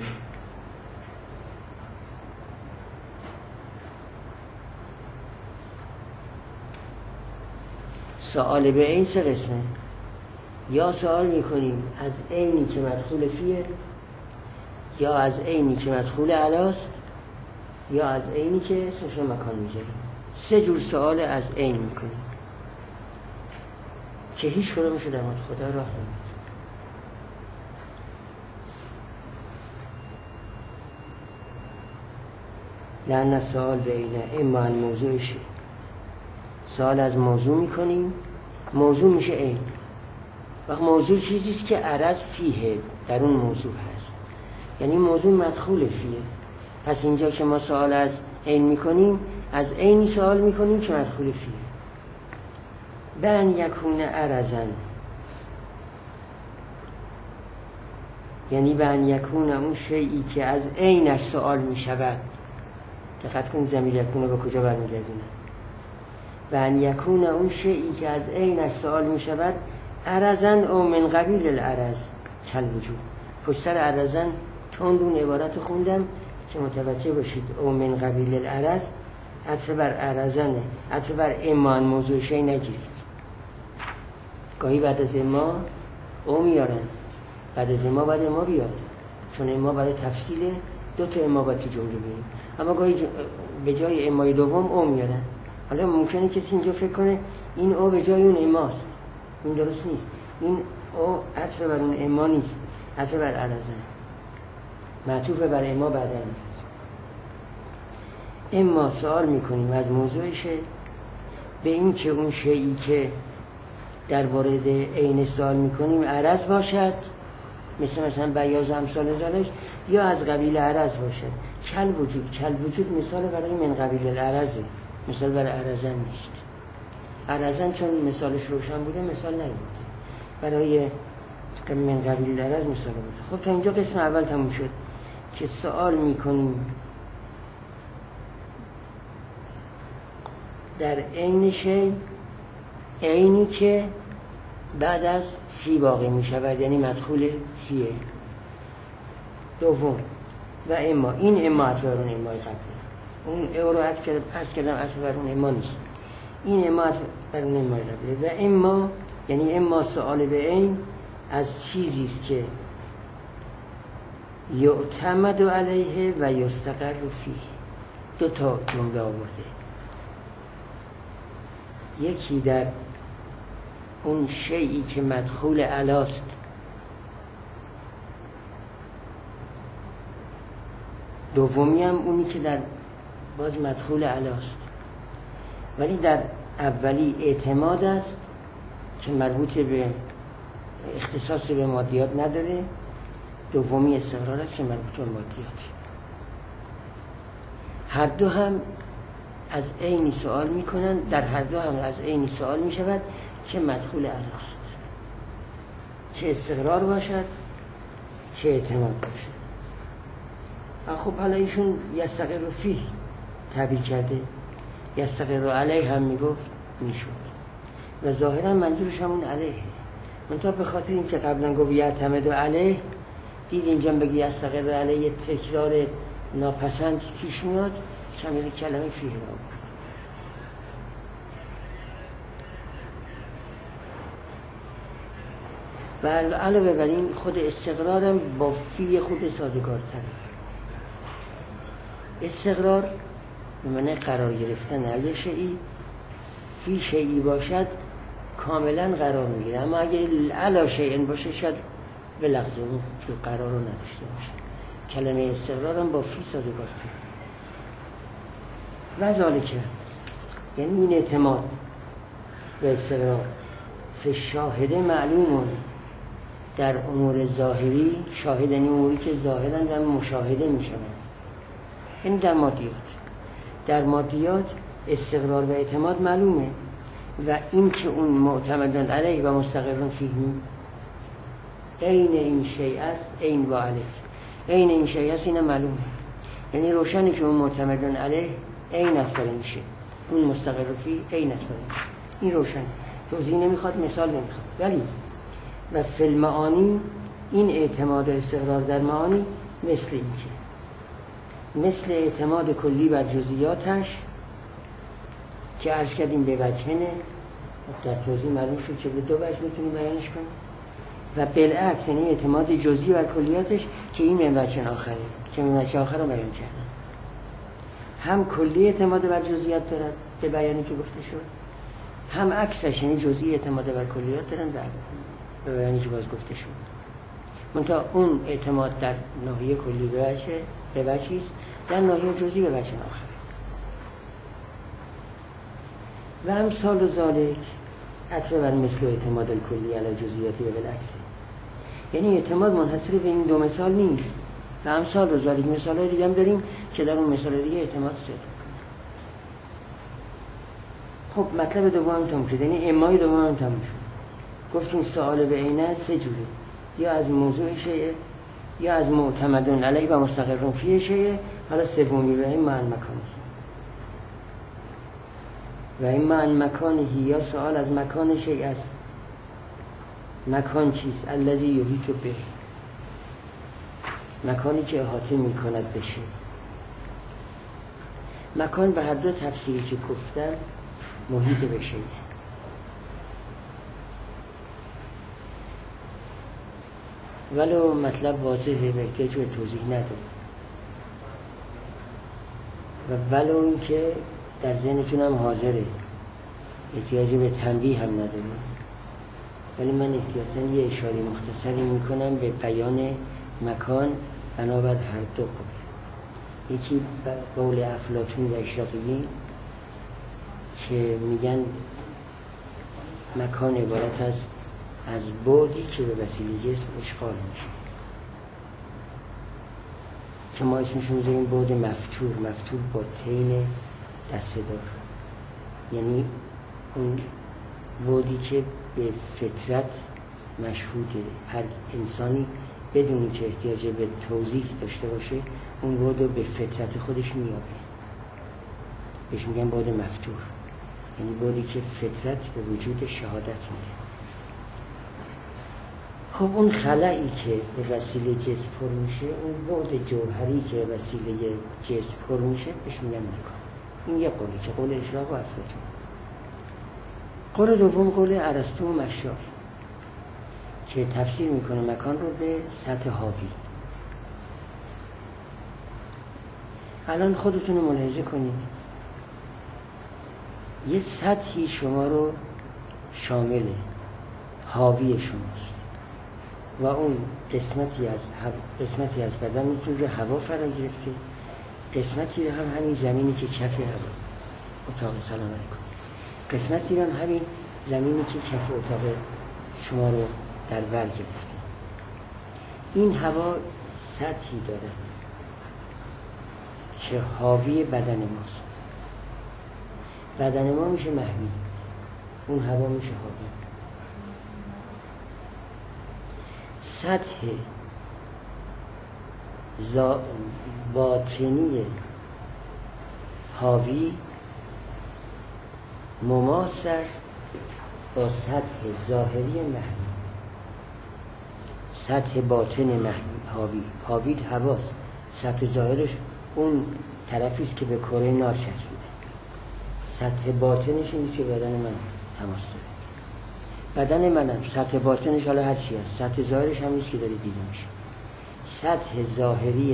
سوال به عین سه قسمه، یا سوال میکنیم از عینی که مدخول فیه، یا از عینی که مدخول علاست، یا از عینی که سوشا مکان میذاریم. سه جور سوال از عین میکنیم که هیچ کدومش در مورد خدا راه نمیده. لأن سوال به عینه اما عن موضوعشه، سوال از موضوع میکنیم، موضوع میشه عین. وقت موضوع چیزیست که عرض فیه، در اون موضوع هست، یعنی موضوع مدخول فیه. پس اینجا که ما سوال از عین میکنیم، از عینی سوال میکنیم که مدخول فیه. بن یکون عرضن، یعنی بن یکون اون شیئی که از عینش سوال میشود. دقت کن ضمیر یکون به کجا برمیگردونه. بن یکون اون شیئی که از عینش سوال میشود، عرضن او من قبیل العرض کل وجود. پشت سر عرضن تندون عبارت خوندم که متوجه باشید. او من قبیل العرض عطف بر عرضنه، عطف بر اما موضوع شی نگیرید. گاهی بعد از اما او میارن، بعد از اما بعد اما بیاد، چون اما برای تفصیل دو تا اما باید تو جمله بگیم. اما گاهی ج... به جای امای دوم او میارن. حالا ممکنه کسی اینجا فکر کنه این او به جای اون اماست، این درست نیست. این او عطف بر اون اما نیست، عطف بر عرضه، معطوف بر اما بعدن. اما سوال میکنیم از موضوعشه به این که اون شیئی که در مورد عین سوال میکنیم عرض باشد، مثل مثلا بیاض امثال ذالک، یا از قبیل عرض باشد. کل وجود، کل وجود مثال برای من قبیل العرضه، مثال برای عرضن نیست. عرضن چون مثالش روشن بوده مثال نبوده، برای من قبیل العرض مثال بوده. خب تا اینجا قسم اول تموم شد که سوال میکنیم در عین شی، عینی که بعد از فی واقع می شود، یعنی مدخول فیه. دوم و اما، این اما عطف بر اون امای قبله، اون او رو عطف کردم عطف بر اون اما نیست، این اما عطف بر اون امای قبله. و اما یعنی اما سؤال به عین از چیزیست که یعتمد علیه و یستقر فیه. دو تا جمله آورده، یکی در اون شیئی که مدخول علاست، دومی هم اونی که در باز مدخول علاست، ولی در اولی اعتماد است که مربوط به اختصاص به مادیات نداره، دومی استقرار است که مربوط به مادیات. هر دو هم از عینی سوال میکنن، در هر دو هم از عینی سوال میشود که مدخول علاست، چه استقرار باشد چه اعتماد باشد. خب حالا ایشون یستقر فیه تعبیر کرده، یستقر علیه هم میگفت میشود و ظاهرا منظورش همون علیه، منتها به خاطر این که قبلا گفت یعتمد علیه، دید اینجا بگی یستقر علیه تکرار ناپسند پیش میاد، کمی کلمه فیه را بود. و علاوه بر این خود استقرارم با فی خود سازگارتره. استقرار به معنی قرار گرفتن علی شیئی فی شیئی باشد کاملا قرار میگیره، اما اگه علا شیئن باشه شاید به لحظه اون قرار رو نداشته باشه. کلمه استقرار هم با فی سازگار شده. و ذالکه یعنی این اعتماد به استقرار فی شاهده معلومون در امور ظاهری، شاهد یعنی اموری که ظاهرا در مشاهده میشن، یعنی در مادیات. در مادیات استقرار و اعتماد معلومه و این که اون معتمدن علیه و مستقرن فیه عین این شیء است، عین با الف عین این شیء است، اینم معلومه. یعنی روشنی که اون معتمدن علیه عین است برای میشه، اون مستقر فیه عین است برای میشه. این روشن توضیح نمیخواد، مثال نمیخواد. ولی و فی المعانی این اعتماد و استقرار در معانی مثل این که مثل اعتماد کلی بر جزئیاتش که عرض کردیم به وجهنه، در توضیح معلوم شد که به دو وجه میتونیم بیانش کنیم، و بالعکس یعنی اعتماد جزئی بر کلیاتش که این به وجه آخره که به وجه آخر رو بیان کردن. هم کلی اعتماد بر جزئیات دارد به بیانی که گفته شد، هم عکسش یعنی جزئی اعتماد بر کلیات دارن به بیانی که باز گفته شد. منتها اون اعتماد در ناحیه کلی به وجه به وجهی است، در ناحیه جزئی به وجه آخر. و امثال و ذالک عطف بر مثل اعتماد الکلی علی جزئیاتی و بالعکس، یعنی اعتماد منحصر به این دو مثال نیست. و امثال و ذالک مثال دیگه هم داریم که در اون مثال دیگه اعتماد صدق کنه. خب مطلب دوم تموم شد، یعنی امای دوم هم تموم شد. گفتیم سوال به عینه سه جوره، یا از موضوع شیء، یا از معتمدون علیه و مستقرون فیه شیء، حالا سومی به این معنی مکانی و این معنی مکانی یا سوال از مکان شیء است. مکان چیست؟ الذی یحیط به، مکانی که احاطه می کند بشه. مکان به هر دو تفسیری که گفتن محیط بشه، ولو مطلب واضحه و احتیاج به توضیح نداره و ولو این که در ذهنتون هم حاضره، احتیاجی به تنبیه هم نداره، ولی من احتیاطاً یه اشاره مختصری میکنم به بیان مکان بنابر هر دو قول. یکی قول افلاطون و اشراقیین که میگن مکان عبارت از از بعدی که به وسیله جسم اشغال میشه، که ما اسمش میذاریم بعد مفتور. مفتور با تین دسته دار، یعنی اون بعدی که به فطرت مشهوده، هر انسانی بدونی که احتیاج به توضیح داشته باشه اون بعد رو به فطرت خودش میابه، بهش میگن بعد مفتور، یعنی بعدی که فطرت به وجود شهادت میده. خب اون خلایی که به وسیله جسم پر میشه، اون بعد جوهری که به وسیله جسم پر میشه بهش میگن مکان. این یه قولی که قول اشراق و افلاطون. قول دوم قول ارسطو و مشار که تفسیر میکنه مکان رو به سطح حاوی. الان خودتون رو ملاحظه کنید، یه سطحی شما رو شامل حاوی شماست و اون قسمتی از قسمتی از بدنتون رو هوا فرا گرفته، قسمتی رو هم همین زمینی که کف هوا اتاق سلام علیکم، قسمتی رو هم همین زمینی که کف اتاق شما رو در بر گرفته. این هوا سطحی داره که حاوی بدن ماست. بدن ما میشه محوی، اون هوا میشه حاوی. سطح زا... باطنی حاوی مماس است با سطح ظاهری محوی. سطح باطن محوی حاوی حاوی هواست، سطح ظاهرش اون طرفیست که به کره نار چسبیده. سطح باطنش این که بدن من تماس داره. بدن منم سطح باطنش حالا هر چی هست، سطح ظاهرش هم نیست که داره دیده میشه. سطح ظاهری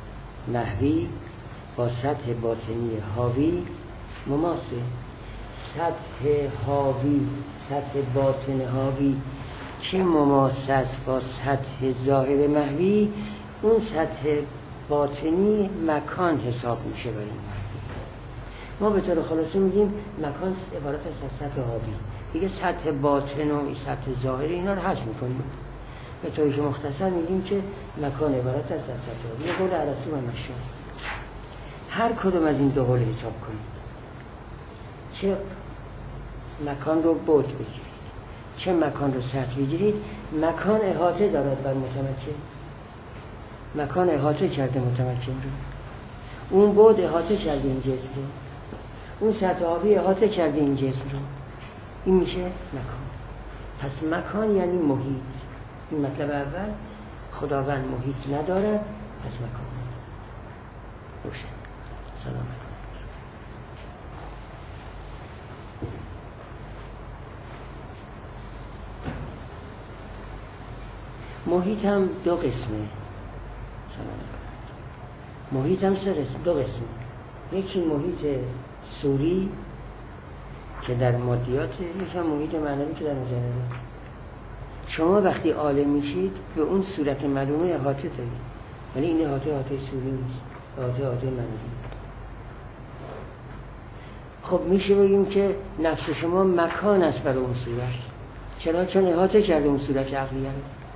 محوی با سطح باطنی حاوی مماسه. سطح حاوی، سطح باطن حاوی که مماس است با سطح ظاهر محوی، اون سطح باطنی مکان حساب میشه برای محوی. ما به طور خلاصه میگیم مکان عبارت است از سطح حاوی، دیگه سطح باطن و سطح ظاهر اینا رو حذف میکنیم. به طوری که مختصر میگیم که مکان عبارت است از سطح حاوی. قول ارسطو و مشروع. هر کدوم از این دو حال حساب کنید، چه مکان رو بعد بگیرید چه مکان رو سطح بگیرید، مکان احاطه دارد بر متمکن. مکان احاطه کرده متمکن رو، اون بعد احاطه کرده این جسم رو، اون سطح حاوی احاطه کرده این جسم رو. این میشه مکان. پس مکان یعنی محیط. این مطلب اول. خداوند محیط ندارد، پس مکان روشن. سلام علیکم. محیط هم دو قسمه. سلام علیکم. محیط هم سه قسم، دو قسمه. یکی محیط صوری که در مادیات، یکی هم محیط معنوی که در مجرد. شما وقتی عالم میشید به اون صورت معلومه احاطه دارید، ولی این احاطه احاطه صوری نیست، احاطه احاطه معنوی. خب میشه بگیم که نفس شما مکان است برای اون صورت. چرا؟ چون احاطه کرده اون صورت عقلیه.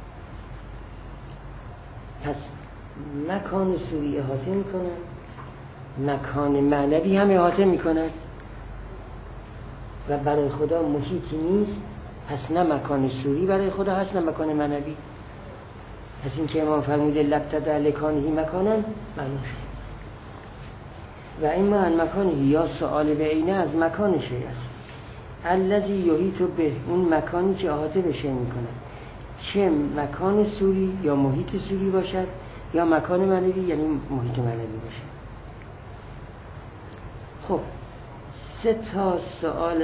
پس مکان صوری احاطه میکنه، مکان معنوی هم احاطه میکنه و برای خدا محیطی نیست. پس نه مکان صوری برای خدا هست نه مکان معنوی. پس این که امام فرموده لبتدع لکانهی مکانن معلوم شد. و این من مکانی یا سؤال به عینه از مکان شیء است. الذی یحیط به، اون مکانی که احاطه به شیء میکنه، چه مکان صوری یا محیط صوری باشد یا مکان معنوی یعنی محیط معنوی باشد. خب سه تا سؤال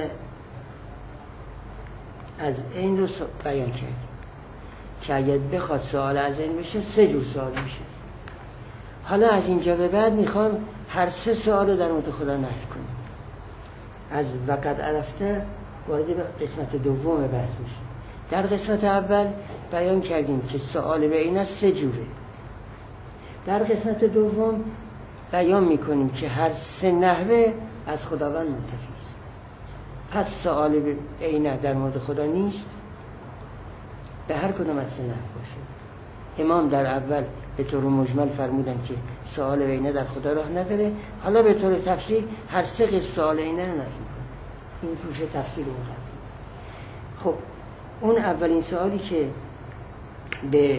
از این رو بیان کرد که اگر بخواد سؤال از این بشه سه جور سؤال میشه. حالا از اینجا به بعد میخوام هر سه سؤال رو در مورد خدا نفی کنیم. از وقد عرفته وارد به قسمت دوم بحث میشه. در قسمت اول بیان کردیم که سؤال به این از سه جوره. در قسمت دوم بیان میکنیم که هر سه نحوه از خداوند منتفی است. پس سؤال به عینه در مورد خدا نیست، به هر کدام از سه نحوه باشه. امام در اول به طور مجمل فرمودن که سؤال به عینه در خدا راه نداره. حالا به طور تفصیل هر سه قسم سؤال عینه رو نفی میکنه. این توش تفصیل اون. خب اون اولین سوالی که به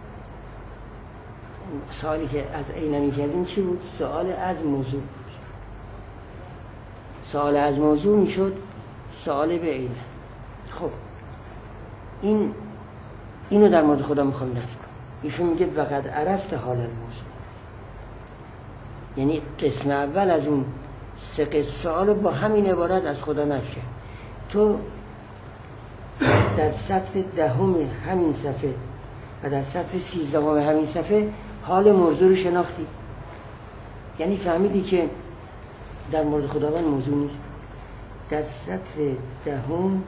سوالی که از عینه میکردیم چی بود؟ سوال از موضوع بود. سوال از موضوع میشد سوال به عینه. خب این اینو در مورد خدا میخوام نفی کنم. ایشون میگه وقد عرفت حال الموضوع، یعنی قسم اول از اون سه قسم سوال با همین عبارت از خدا نفی کرد. تو در سطر دهم همین صفحه و در سطر سیزدهم همین صفحه حال موضوع رو شناختی، یعنی فهمیدی که در مورد خداوند موضوع نیست. در سطر دهم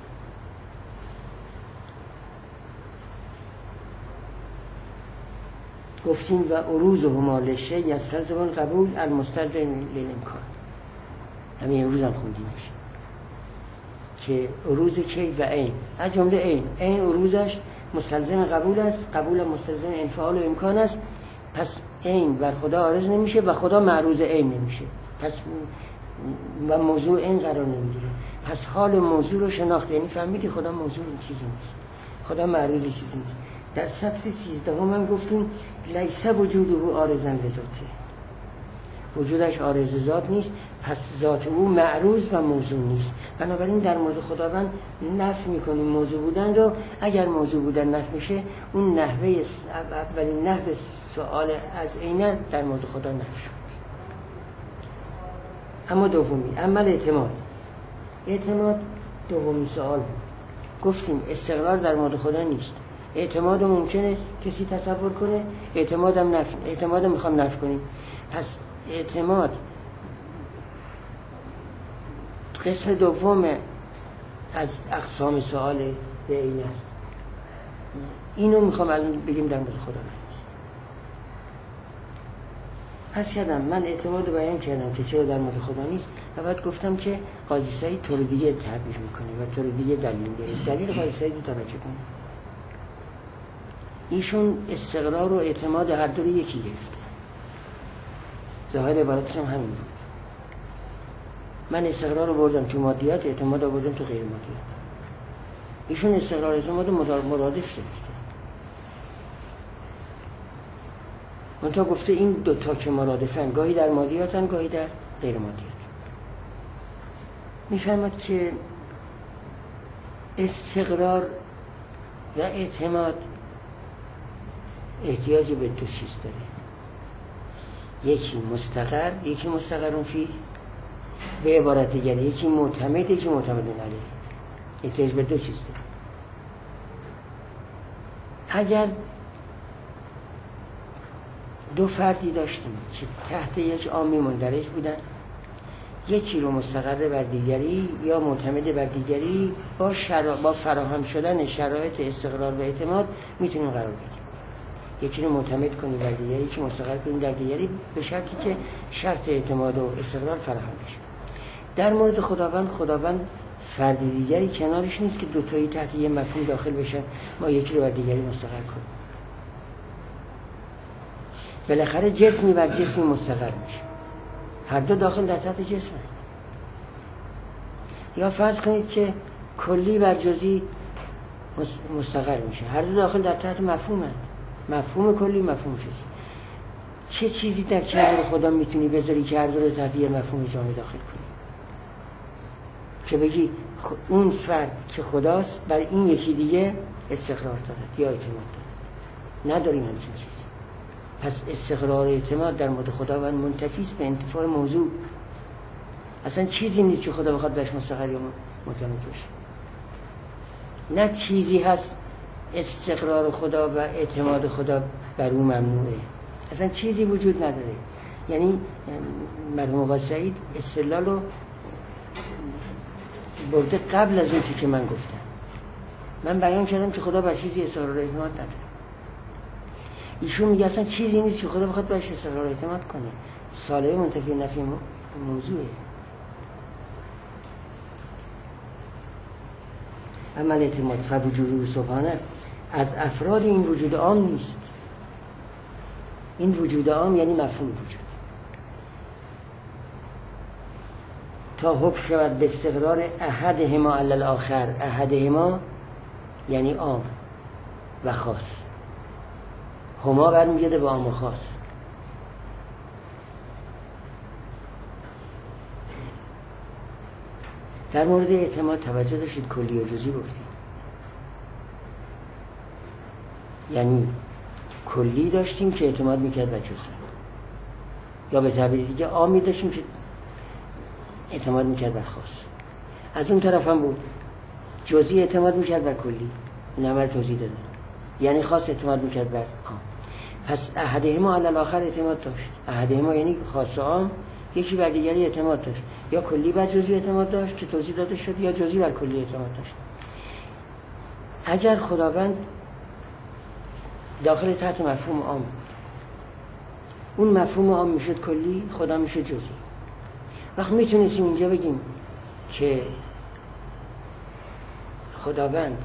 گفتیم و عروض و همالشه یستلزم قبول المستلزم للامکان. همین امروز هم خوندیمش که عروض کی و عین، از جمله عین، عین عروضش مستلزم قبول است، قبول مستلزم انفعال و امکان است. پس عین بر خدا عارض نمیشه و خدا معروض عین نمیشه، پس و موضوع عین قرار نمیگیره. پس حال موضوع رو شناخت، یعنی فهمیدی خدا موضوع چیزی نیست، خدا معروض چیزی نیست. در سطر سیزدهم من گفتیم لیس وجوده عارضا لذاته، وجودش عارض ذات نیست، پس ذات او معروض و موضوع نیست. بنابراین در مورد خداوند نفی میکنیم موضوع بودن رو. اگر موضوع بودن نفی میشه، اون نحوه اولین نحوه سؤال از عینه در مورد خدا نفی شد. اما دومی عمل اعتماد. اعتماد دومی سؤال بود. گفتیم استقرار در مورد خدا نیست. اعتماد ممکنه کسی تصور کنه، اعتمادم نفی، اعتمادم میخوام نفی کنیم. پس اعتماد قسم دوم از اقسام سوال به این است. اینو میخوام الان بگیم در مورد خدا نیست. پس کردم من اعتماد بیان کردم که چرا در مورد خدا نیست و بعد گفتم که قاضی سعید طور دیگه تعبیر میکنه و طور دیگه دلیل میاره. دلیل قاضی سعید رو توجه کنید. ایشون استقرار و اعتماد هر دو رو یکی گرفته. ظاهر عبارتش هم همین بود. من استقرار رو بردم تو مادیات، اعتماد رو بردم تو غیر مادیات. ایشون استقرار اعتماد مرادف گرفته. منتها گفته این دوتا که مرادفن گاهی در مادیاتن گاهی در غیر مادیات. میفهمد که استقرار و اعتماد احتیاج به دو چیز داره. یکی مستقر، یکی مستقرون فی، به عبارت دیگر یکی معتمد، یکی معتمد علیه. احتیاج به دو چیز داره. اگر دو فردی داشتیم که تحت یک عامی مندرج بودن، یکی رو مستقر بر دیگری یا معتمد بر دیگری، با, شرا... با فراهم شدن شرایط استقرار و اعتماد میتونیم قرار بدیم. یکی رو معتمد کنیم بر دیگری، یکی مستقر کنیم در دیگری، به شرطی که شرط اعتماد و استقرار فراهم بشه. در مورد خداوند، خداوند فرد دیگری کنارش نیست که دوتایی تحت یه مفهوم داخل بشن ما یکی رو بر دیگری مستقر کنیم. بالاخره جسمی بر جسمی مستقر میشه. هر دو داخل در تحت جسم. یا فرض کنید که کلی بر جزئی مستقر میشه. هر دو داخل در تحت مفهوم هست. مفهوم کلی، مفهوم جزئی. چه چیزی در کنار خدا میتونی بذاری که هر دو رو تحت یه مفهوم جامع داخل کنی؟ که بگی اون فرد که خداست بر این یکی دیگه استقرار دارد یا اعتماد دارد. نداریم همچین چیزی. پس استقرار اعتماد در مورد خداوند منتفی است به انتفاع موضوع. اصلا چیزی نیست که خدا بخواد بهش مستقر یا معتمد باشه. نه چیزی هست استقرار خدا و اعتماد خدا بر او ممنوعه. اصلا چیزی وجود نداره. یعنی مرحوم آقا سعید استدلال رو برده قبل از اون چی که من گفتم. من بیان کردم که خدا بر چیزی استقرار اعتماد نداره. ایشون میگه اصلا چیزی نیست که خدا بخواد بهش استقرار اعتماد کنه. سالبه منتفی نفی موضوعه. عمل اعتماد فوجود سبحانه از افراد این وجود عام نیست. این وجود عام یعنی مفهوم وجود. تا حکم شود به استقرار احدهما علی الاخر. احدهما یعنی عام و خاص. هما برمیگرده به عام و خاص. در مورد اعتماد توجه داشتید کلی و جزئی گفتیم. یعنی کلی داشتیم که اعتماد میکرد به جزئی، یا به تعبیر دیگه عامی داشتیم که اعتماد میکرد بر خاص. از اون طرف هم بود جزئی اعتماد میکرد بر کلی. این عمل توضیح دادم. یعنی خاص اعتماد میکرد بر عام. پس احدهما علی الاخر اعتماد داشت. احدهما یعنی خاص و عام، یکی بر دیگری اعتماد داشت. یا کلی بر جزئی اعتماد داشت که توضیح داده شد، یا جزئی بر کلی اعتماد داشت. اگر خداوند داخل تحت مفهوم عام بود، اون مفهوم عام میشد کلی، خدا میشد جزئی. وقت میتونستیم اینجا بگیم که خداوند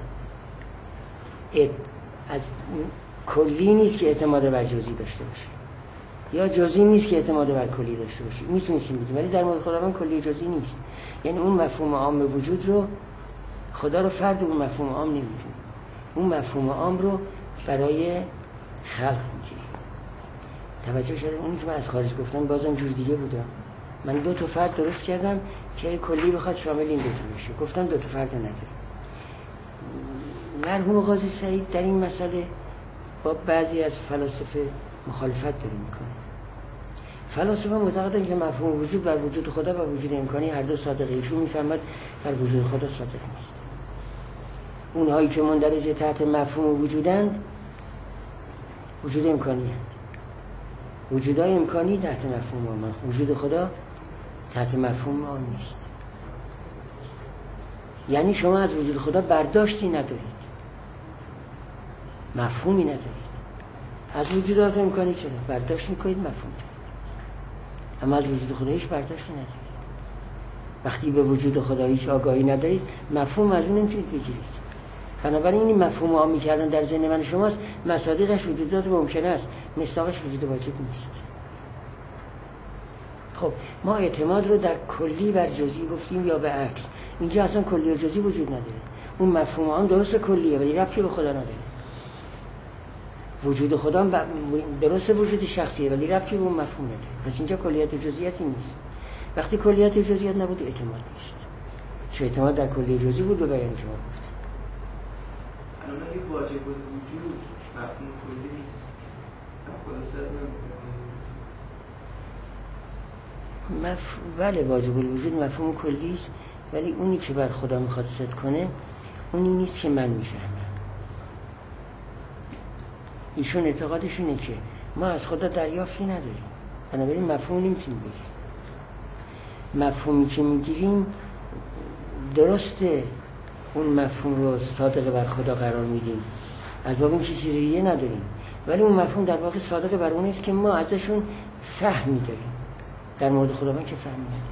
از کلی نیست که اعتماد بر جزئی داشته باشه، یا جزئی نیست که اعتماد بر کلی داشته باشه. میتونستیم بگیم، ولی در مورد خداوند کلی و جزئی نیست. یعنی اون مفهوم عام وجود رو خدا رو فرد اون مفهوم عام نمیدونه. اون مفهوم عام رو برای خلق میگیره. توجه شده؟ اونی که من از خارج گفتم بازم جور دیگه بودم. من دو تا فرد درست کردم که کلی بخواد شامل این دو تا بشه. گفتم دو تا فرد نداره. مرحوم قاضی سعید در این مسئله با بعضی از فلاسفه مخالفت داره میکنه. فلاسفه معتقدن که مفهوم وجود بر وجود خدا و وجود امکانی هر دو صادقه. ایشون میفهمد بر وجود خدا صادق نیست. اونهایی که مندرج تحت مفهوم وجودند وجود امکانی هست. وجودهای امکانی تحت مفهوم آن، وجود خدا تحت مفهوم آن نیست. یعنی شما از وجود خدا برداشتی ندارید، مفهومی ندارید. از وجودات امکانی چرا برداشت میکنید، مفهوم دارید، اما از وجود خدا هیچ برداشتی ندارید. وقتی به وجود خدا هیچ آگاهی ندارید، مفهوم از اون نمیتونید بگیرید. بنابراین این مفهوم عامی کردن در ذهن من شماست، مصادیقش وجودات ممکنه است، مصداقش وجود واجب نیست. خب ما اعتماد رو در کلی بر جزئی گفتیم یا به عکس. اینجا اصلا کلی و جزئی وجود نداره. اون مفهوم هم درست کلیه ولی ربطی به خدا نداره. وجود خدا هم درست وجود شخصیه ولی ربطی به اون مفهوم نداره. پس اینجا کلیت و جزئیاتی نیست. وقتی کلیت و جزئیات نبود اعتماد نیست. چون اعتماد در کلی و جزئی بود به بیان شما گفت. الان اگه واجب الوجود مفهوم کلی نیست، خلاصه مف... بله واجب الوجود مفهوم کلی است، ولی اونی که بر خدا میخواد صدق کنه اونی نیست که من میفهمم. ایشون اعتقادش اینه که ما از خدا دریافتی نداریم، بنابراین مفهوم نمیتونیم بگیم. مفهومی که میگیریم درسته، اون مفهوم رو صادق بر خدا قرار میدیم، از باب این چیزی دیگه نداریم، ولی اون مفهوم در واقع صادق بر اون است که ما ازشون فهمی داریم. در مورد خدا من که فهمی نداریم.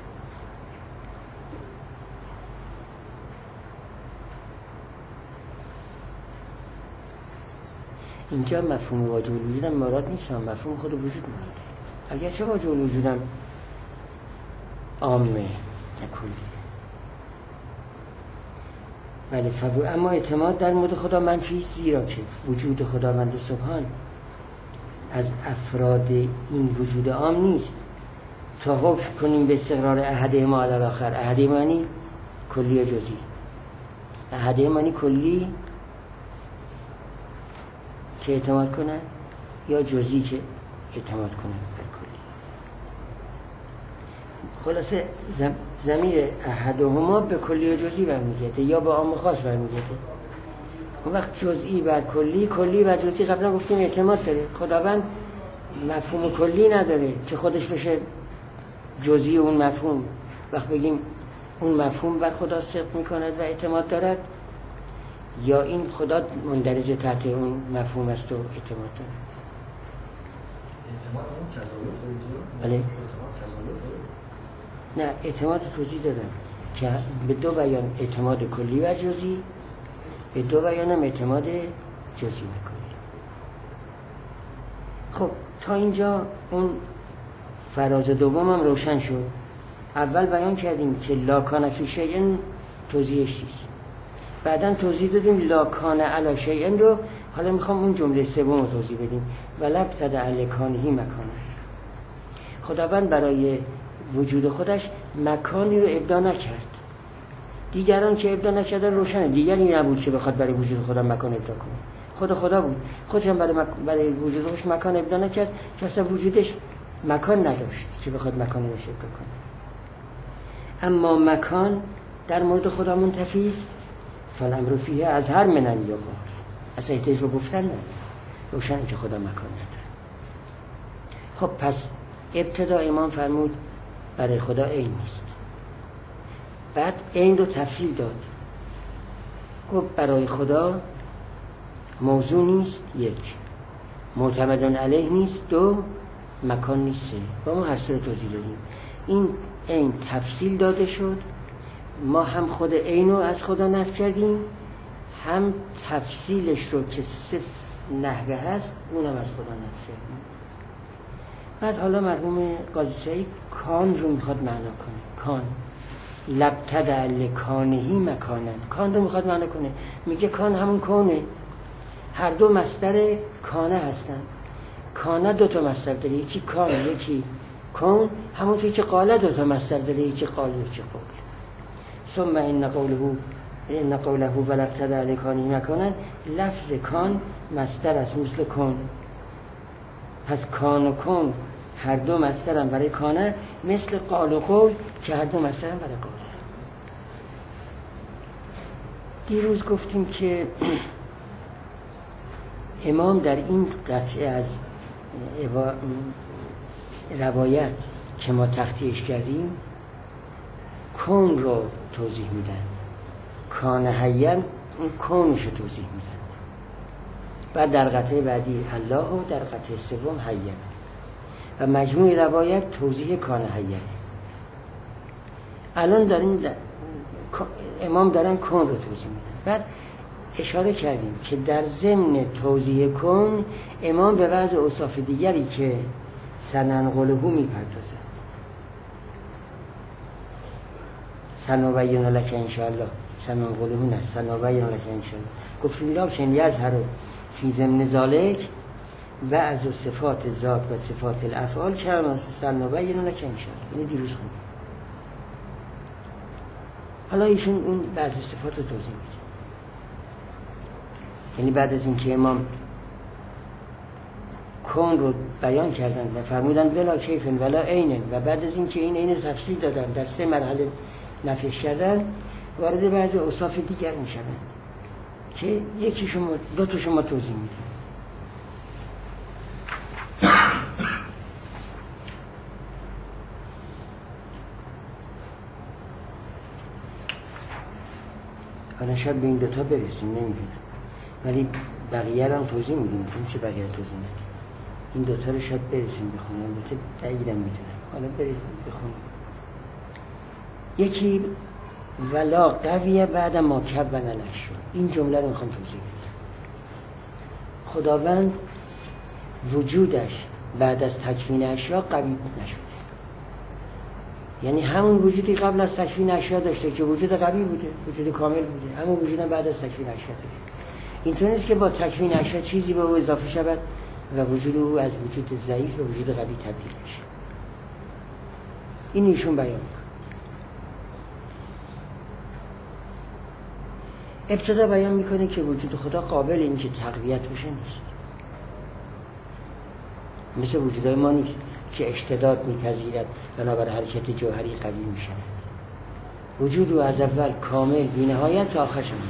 اینجا مفهوم واجب الوجود هم مراد نیست، مفهوم خود وجود مراد. اگر چه واجب الوجود هم عامه نکلیه، ولی فبو اما اعتماد در مورد خدا منفی است، زیرا که وجود خداوند سبحان از افراد این وجود عام نیست تا حکم کنیم به استقرار احده ما علی الاخر. احده معنی کلی و جزئی. احده معنی کلی که اعتماد کنن یا جزئی که اعتماد کنن بر کلی. خلاصه ضمیر احدهما به کلی و جزئی برمیگرده یا به عام و خاص برمیگرده. اون وقت جزئی بر کلی، کلی بر جزئی قبلا گفتیم اعتماد داره. خداوند مفهوم کلی نداره که خودش بشه جزئی اون مفهوم. وقت بگیم اون مفهوم بر خدا صدق میکند و اعتماد دارد، یا این خدا مندرج تحت اون مفهوم است و اعتماد دارد. اعتماد اون تزالفه دیگه؟ بله. اعتماد تزالفه؟ نه، اعتماد توضیح دادم که به دو بیان، اعتماد کلی و جزئی، به دو بیان هم اعتماد جزئی و کلی. خب تا اینجا اون فراز دوم هم روشن شد. اول بیان کردیم که لا کان فی شیء توضیحش چیست، بعدن توضیح دادیم لا کان علی شیء رو. حالا میخوام اون جمله سوم رو توضیح بدیم. ولابتدع لکانه مکانه. خداوند برای وجود خودش مکانی رو ابدا نکرد. دیگران که ابدا نکردن روشنه، دیگری نبود که بخواد برای وجود خدا مکان ابدا کنه. خود خدا بود، خودش هم برای, مک... برای وجود خودش مکان ابدا نکرد که اصلا وجودش مکان نداشت که بخواد مکانی رو ابدا کنه. اما مکان در مورد خدا منتفی است. فالامر فیه از هر منن یا غار. اصلا احتیاج به گفتن نداره، روشنه که خدا مکان نداره. خب پس ابتدا امام فرمود برای خدا عین نیست، بعد عین رو تفصیل داد. گفت برای خدا موضوع نیست، یک معتمدان علیه نیست، دو مکان نیست. با ما هر سه رو توضیح دادیم. این عین تفصیل داده شد. ما هم خود عین رو از خدا نفی کردیم، هم تفصیلش رو که صفر نحوه هست اونم از خدا نفی کردیم. بعد حالا مرحوم قاضی سعید کان رو میخواد معنا کنه. کان لابتدع لکانه مکانن. کان رو میخواد معنا کنه. میگه کان همون کونه. هر دو مصدر کانه هستن. کانه دو تا مصدر داره، یکی کان یکی کون. همونطوری که قاله دو تا مصدر داره، یکی قال یکی قول. ثم ان قوله ان قوله ولابتدع لکانه مکانن، لفظ کان مصدر است مثل کن. پس کان و کن هر دو مصدر هم برای کانه، مثل قال و قول که هر دو مصدر هم برای قوله. دیروز گفتیم که امام در این قطعه از روایت که ما تخطیش کردیم کن رو توضیح میدن. کان حیاً اون کونش رو توضیح میدن. بعد در قطعه بعدی الله و در قطعه سوم حیاً و مجموع روایت توضیح کان حیاً. الان داریم در... امام دارن کون رو توضیح میدن. بعد اشاره کردیم که در ضمن توضیح کن امام به بعض اوصاف دیگری که سننقله میپردازند. سنبین لک انشاءالله، سننقله نه، سنبین لک انشاءالله. گفت لکن یظهر فی ضمن ذالک و از صفات ذات و صفات الافعال که سنبین لک انشاءالله. اینو دیروز خوندیم. حالا ایشون اون بعضی صفات رو توضیح میده. یعنی بعد از اینکه امام کون رو بیان کردن و فرمودن بلا کیف ولا عین و بعد از اینکه این عین تفصیل دادن در سه مرحله نفیش کردن، وارد بعضی اوصاف دیگر میشن که یکی شما دو تا شما توضیح میدن. حالا شاید به این دوتا برسیم، نمیدونم، ولی بقیه رو هم توضیح میدیم. چه بقیه توضیح ندیم. این دوتا رو شاید برسیم بخونیم، البته دقیقا میدونم. حالا بریم بخونیم. یکی ولا قویه بعد ما کب و نلش. این جمله رو میخوام توضیح بدم. خداوند وجودش بعد از تکوین اشیا قوی نشده. یعنی همون وجودی قبل از تکوین اشیا داشته که وجود قوی بوده، وجود کامل بوده، همون وجودم بعد از تکوین اشیا داره. اینطور نیست که با تکوین اشیا چیزی به او اضافه شود و وجود او از وجود ضعیف به وجود قوی تبدیل بشه. این ایشون بیان میکنه. ابتدا بیان میکنه که وجود خدا قابل این که تقویت بشه نیست. مثل وجودهای ما نیست که اشتداد میپذیرد بنابر حرکت جوهری قوی میشود. وجود او از اول کامل بی نهایت تا آخرش هم.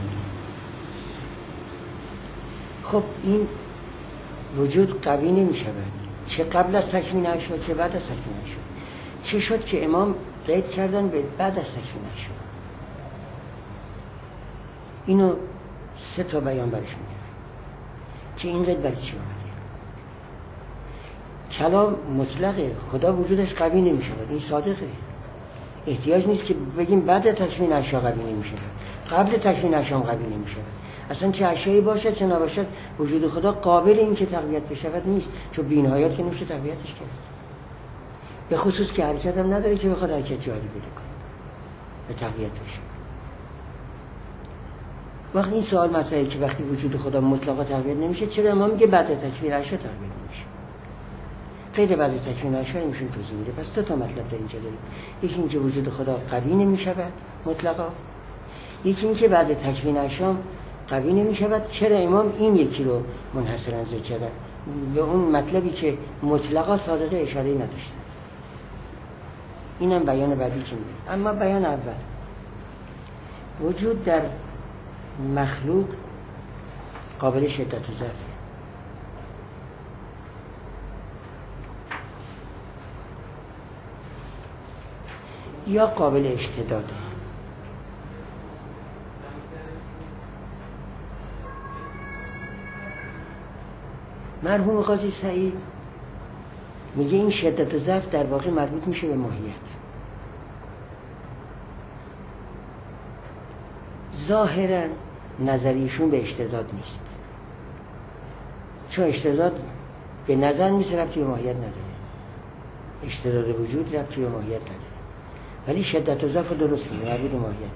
خب این وجود قوی نمیشود، چه قبل از تکوین اشیا چه بعد از تکوین اشیا. چه شد که امام قید کردن به بعد از تکوین اشیا؟ اینو سه تا بیان برش میگه که این قید برای چی آمده. کلام مطلقه، خدا وجودش قوی نمیشود، این صادقه. احتیاج نیست که بگیم بعد تکوین اشیا قوی نمیشود، قبل تکوین اشیا قوی نمیشود. اصلا چه اشیایی باشد چه نباشد وجود خدا قابل این که تقویت بشود نیست، چون بی‌نهایت که نمیشه تقویتش کرد. به خصوص که حرکت هم نداره که بخواد حرکت جاری بده کنه به تقویت بشه. وقت این سوال مطرحه که وقتی وجود خدا مطلقا تقویت نمیشه، چرا امام میگه بعد تکوین اشیا تقویت نمیشه؟ قید بعد تکوین اشیا نمیشون توضیح میده. پس دو تا مطلب در اینجا داریم. یکی اینکه وجود خدا قوی نمیشود مطلقا، یکی اینکه بعد تکوین اشیا قوی نمیشود. چرا امام این یکی رو منحصرا ذکر کردن؟ به اون مطلبی که مطلقا صادقه اشاره نداشتن. اینم بیان بعدی که میده. اما بیان اول، وجود در مخلوق قابل شدت و ضعف، یا قابل اشتداده. مرحوم قاضی سعید میگه این شدت و ضعف در واقع مربوط میشه به ماهیت. ظاهرا نظریشون به اشتداد نیست، چون اشتداد به نظر میسه ربطی به ماهیت نداره، اشتداد وجود ربطی به ماهیت نداره، ولی شدت و ضعف رو درست میگه مربوط به ماهیت.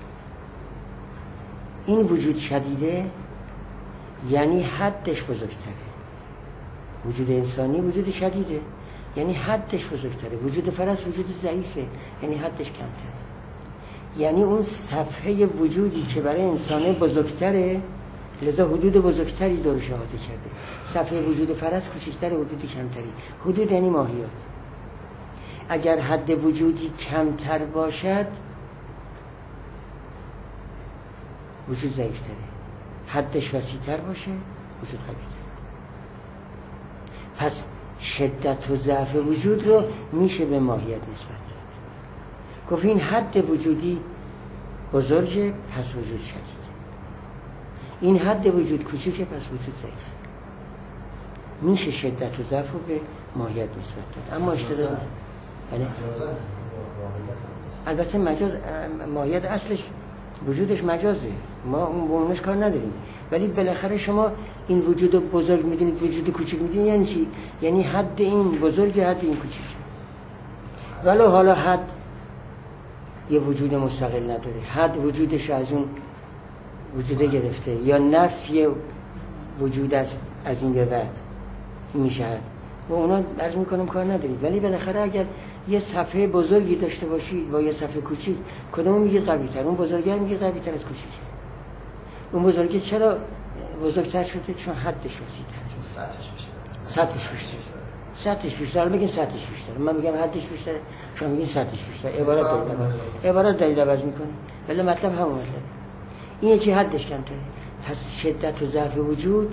این وجود شدیده یعنی حدش بزرگتره. وجود انسانی وجود شدیده یعنی حدش بزرگتره. وجود فرس وجود ضعیفه یعنی حدش کمتره. یعنی اون صفحه وجودی که برای انسانه بزرگتره، لذا حدود بزرگتری دورش احاطه کرده. صفحه وجود فرس کوچکتره، حدود کمتری. حدود یعنی ماهیت. اگر حد وجودی کمتر باشد وجود ضعیفتره، حدش وسیع‌تر باشه وجود قوی‌تر. پس شدت و ضعف وجود رو میشه به ماهیت نسبت داد. گفت این حد وجودی بزرگه پس وجود شدید. این حد وجود کوچیکه پس وجود ضعیف. میشه شدت و ضعف رو به ماهیت نسبت داد، اما اشتباه نه. بله. البته مجاز ماهیت اصلش وجودش مجازه، ما اون بونش کار نداریم، ولی بالاخره شما این وجود بزرگ میدونید وجود کوچیک میدونید یعنی چی؟ یعنی حد این بزرگ حد این کوچیک. ولی حالا حد یه وجود مستقل نداره، حد وجودش از اون وجود گرفته یا نفی وجود است از این به بعد میشه و اونا عرض میکنم کار ندارید. ولی بالاخره اگر یه صفحه بزرگی داشته باشید با یه صفحه کوچیک، کدوم میگید قوی تر؟ اون بزرگه میگید قوی تر از کوچیکه. اون بزرگه چرا بزرگتر شده؟ چون حدش وسیع‌تره، سطحش بیشتره. سطحش بیشتره. سطحش بیشتره. میگین سطحش بیشتره، من میگم حدش بیشتره، شما میگین سطحش بیشتره. عبارت دارید عبارت دارید عوض میکنید، ولی مطلب همون مطلب. این یکی حدش کمتره. پس شدت و ضعف وجود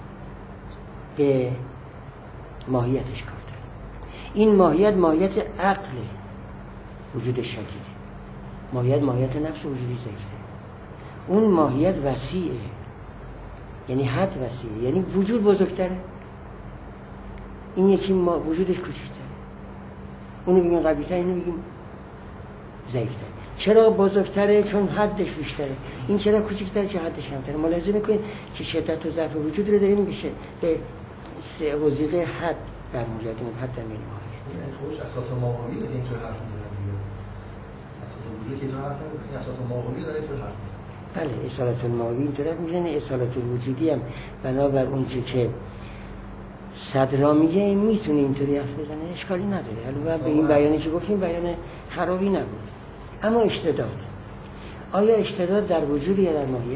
به ماهیتش کار داره. این ماهیت ماهیت عقل وجود شدیده، ماهیت ماهیت نفس وجودی ضعیفه. اون ماهیت وسیعه، یعنی حد وسیعه، یعنی وجود بزرگتره، این یکی ما وجودش کوچکتره. اونو بگیم قوی‌تر، اینو بگیم ضعیف‌تر. چرا بزرگتره؟ چون حدش بیشتره. این چرا کوچکتره؟ چون حدش کمتره. ملاحظه میکنید که شدت و ضعف وجود رو داریم میشه به سه وزیقه حد برمیگردیم. حد در میل ماهیت. یعنی خودش اساس ماهوی اینطور حرف میزنن دیگه. اساس وجود که اینطور حرف نمیزنه، اساس ماهوی داره اینطور حرف میزنه. بله، اصالت الماهوی اینطور حرف میزنه. اصالت الوجودی هم بنابر اون چه که صدرا میگه میتونه اینطوری حرف بزنه، اشکالی نداره. حالا به این بیانی که گفتیم بیان خرابی نبود. اما اشتداد، آیا اشتداد در وجود یا در ماهیت؟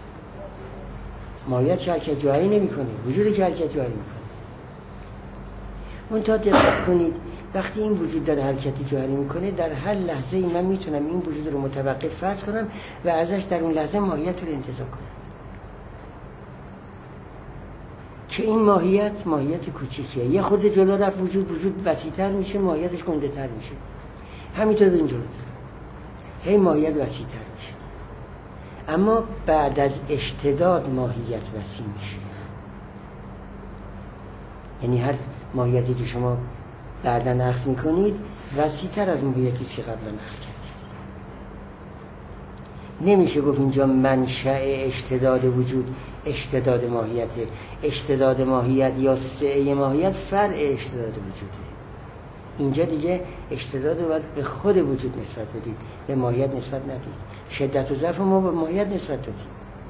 ماهیت که حرکت جوهری نمی کنه، وجود که حرکت جوهری می کنه. منتها دقت کنید وقتی این وجود داره حرکت جوهری می کنه، در هر لحظه ای من میتونم این وجود رو متوقف فرض کنم و ازش در اون لحظه ماهیت رو انتزاع کنم که این ماهیت ماهیت کوچیکیه. یه خود جلو رفت وجود وجود وسیع‌تر میشه، ماهیتش گنده‌تر میشه. همینطور بریم جلوتر، هی ماهیت وسیع‌تر میشه. اما بعد از اشتداد ماهیت وسیع میشه. یعنی هر ماهیتی که شما بعداً اخذ میکنید وسیع‌تر از ماهیتی که قبلا اخذ کردید. نمیشه گفت اینجا منشأ اشتداد وجود اشتداد ماهیت. اشتداد ماهیت یا سعه ماهیت فرع اشتداد وجوده. اینجا دیگه اشتداد رو باید به خود وجود نسبت بدید، به ماهیت نسبت ندید. شدت و ضعف ما به ماهیت نسبت دادیم،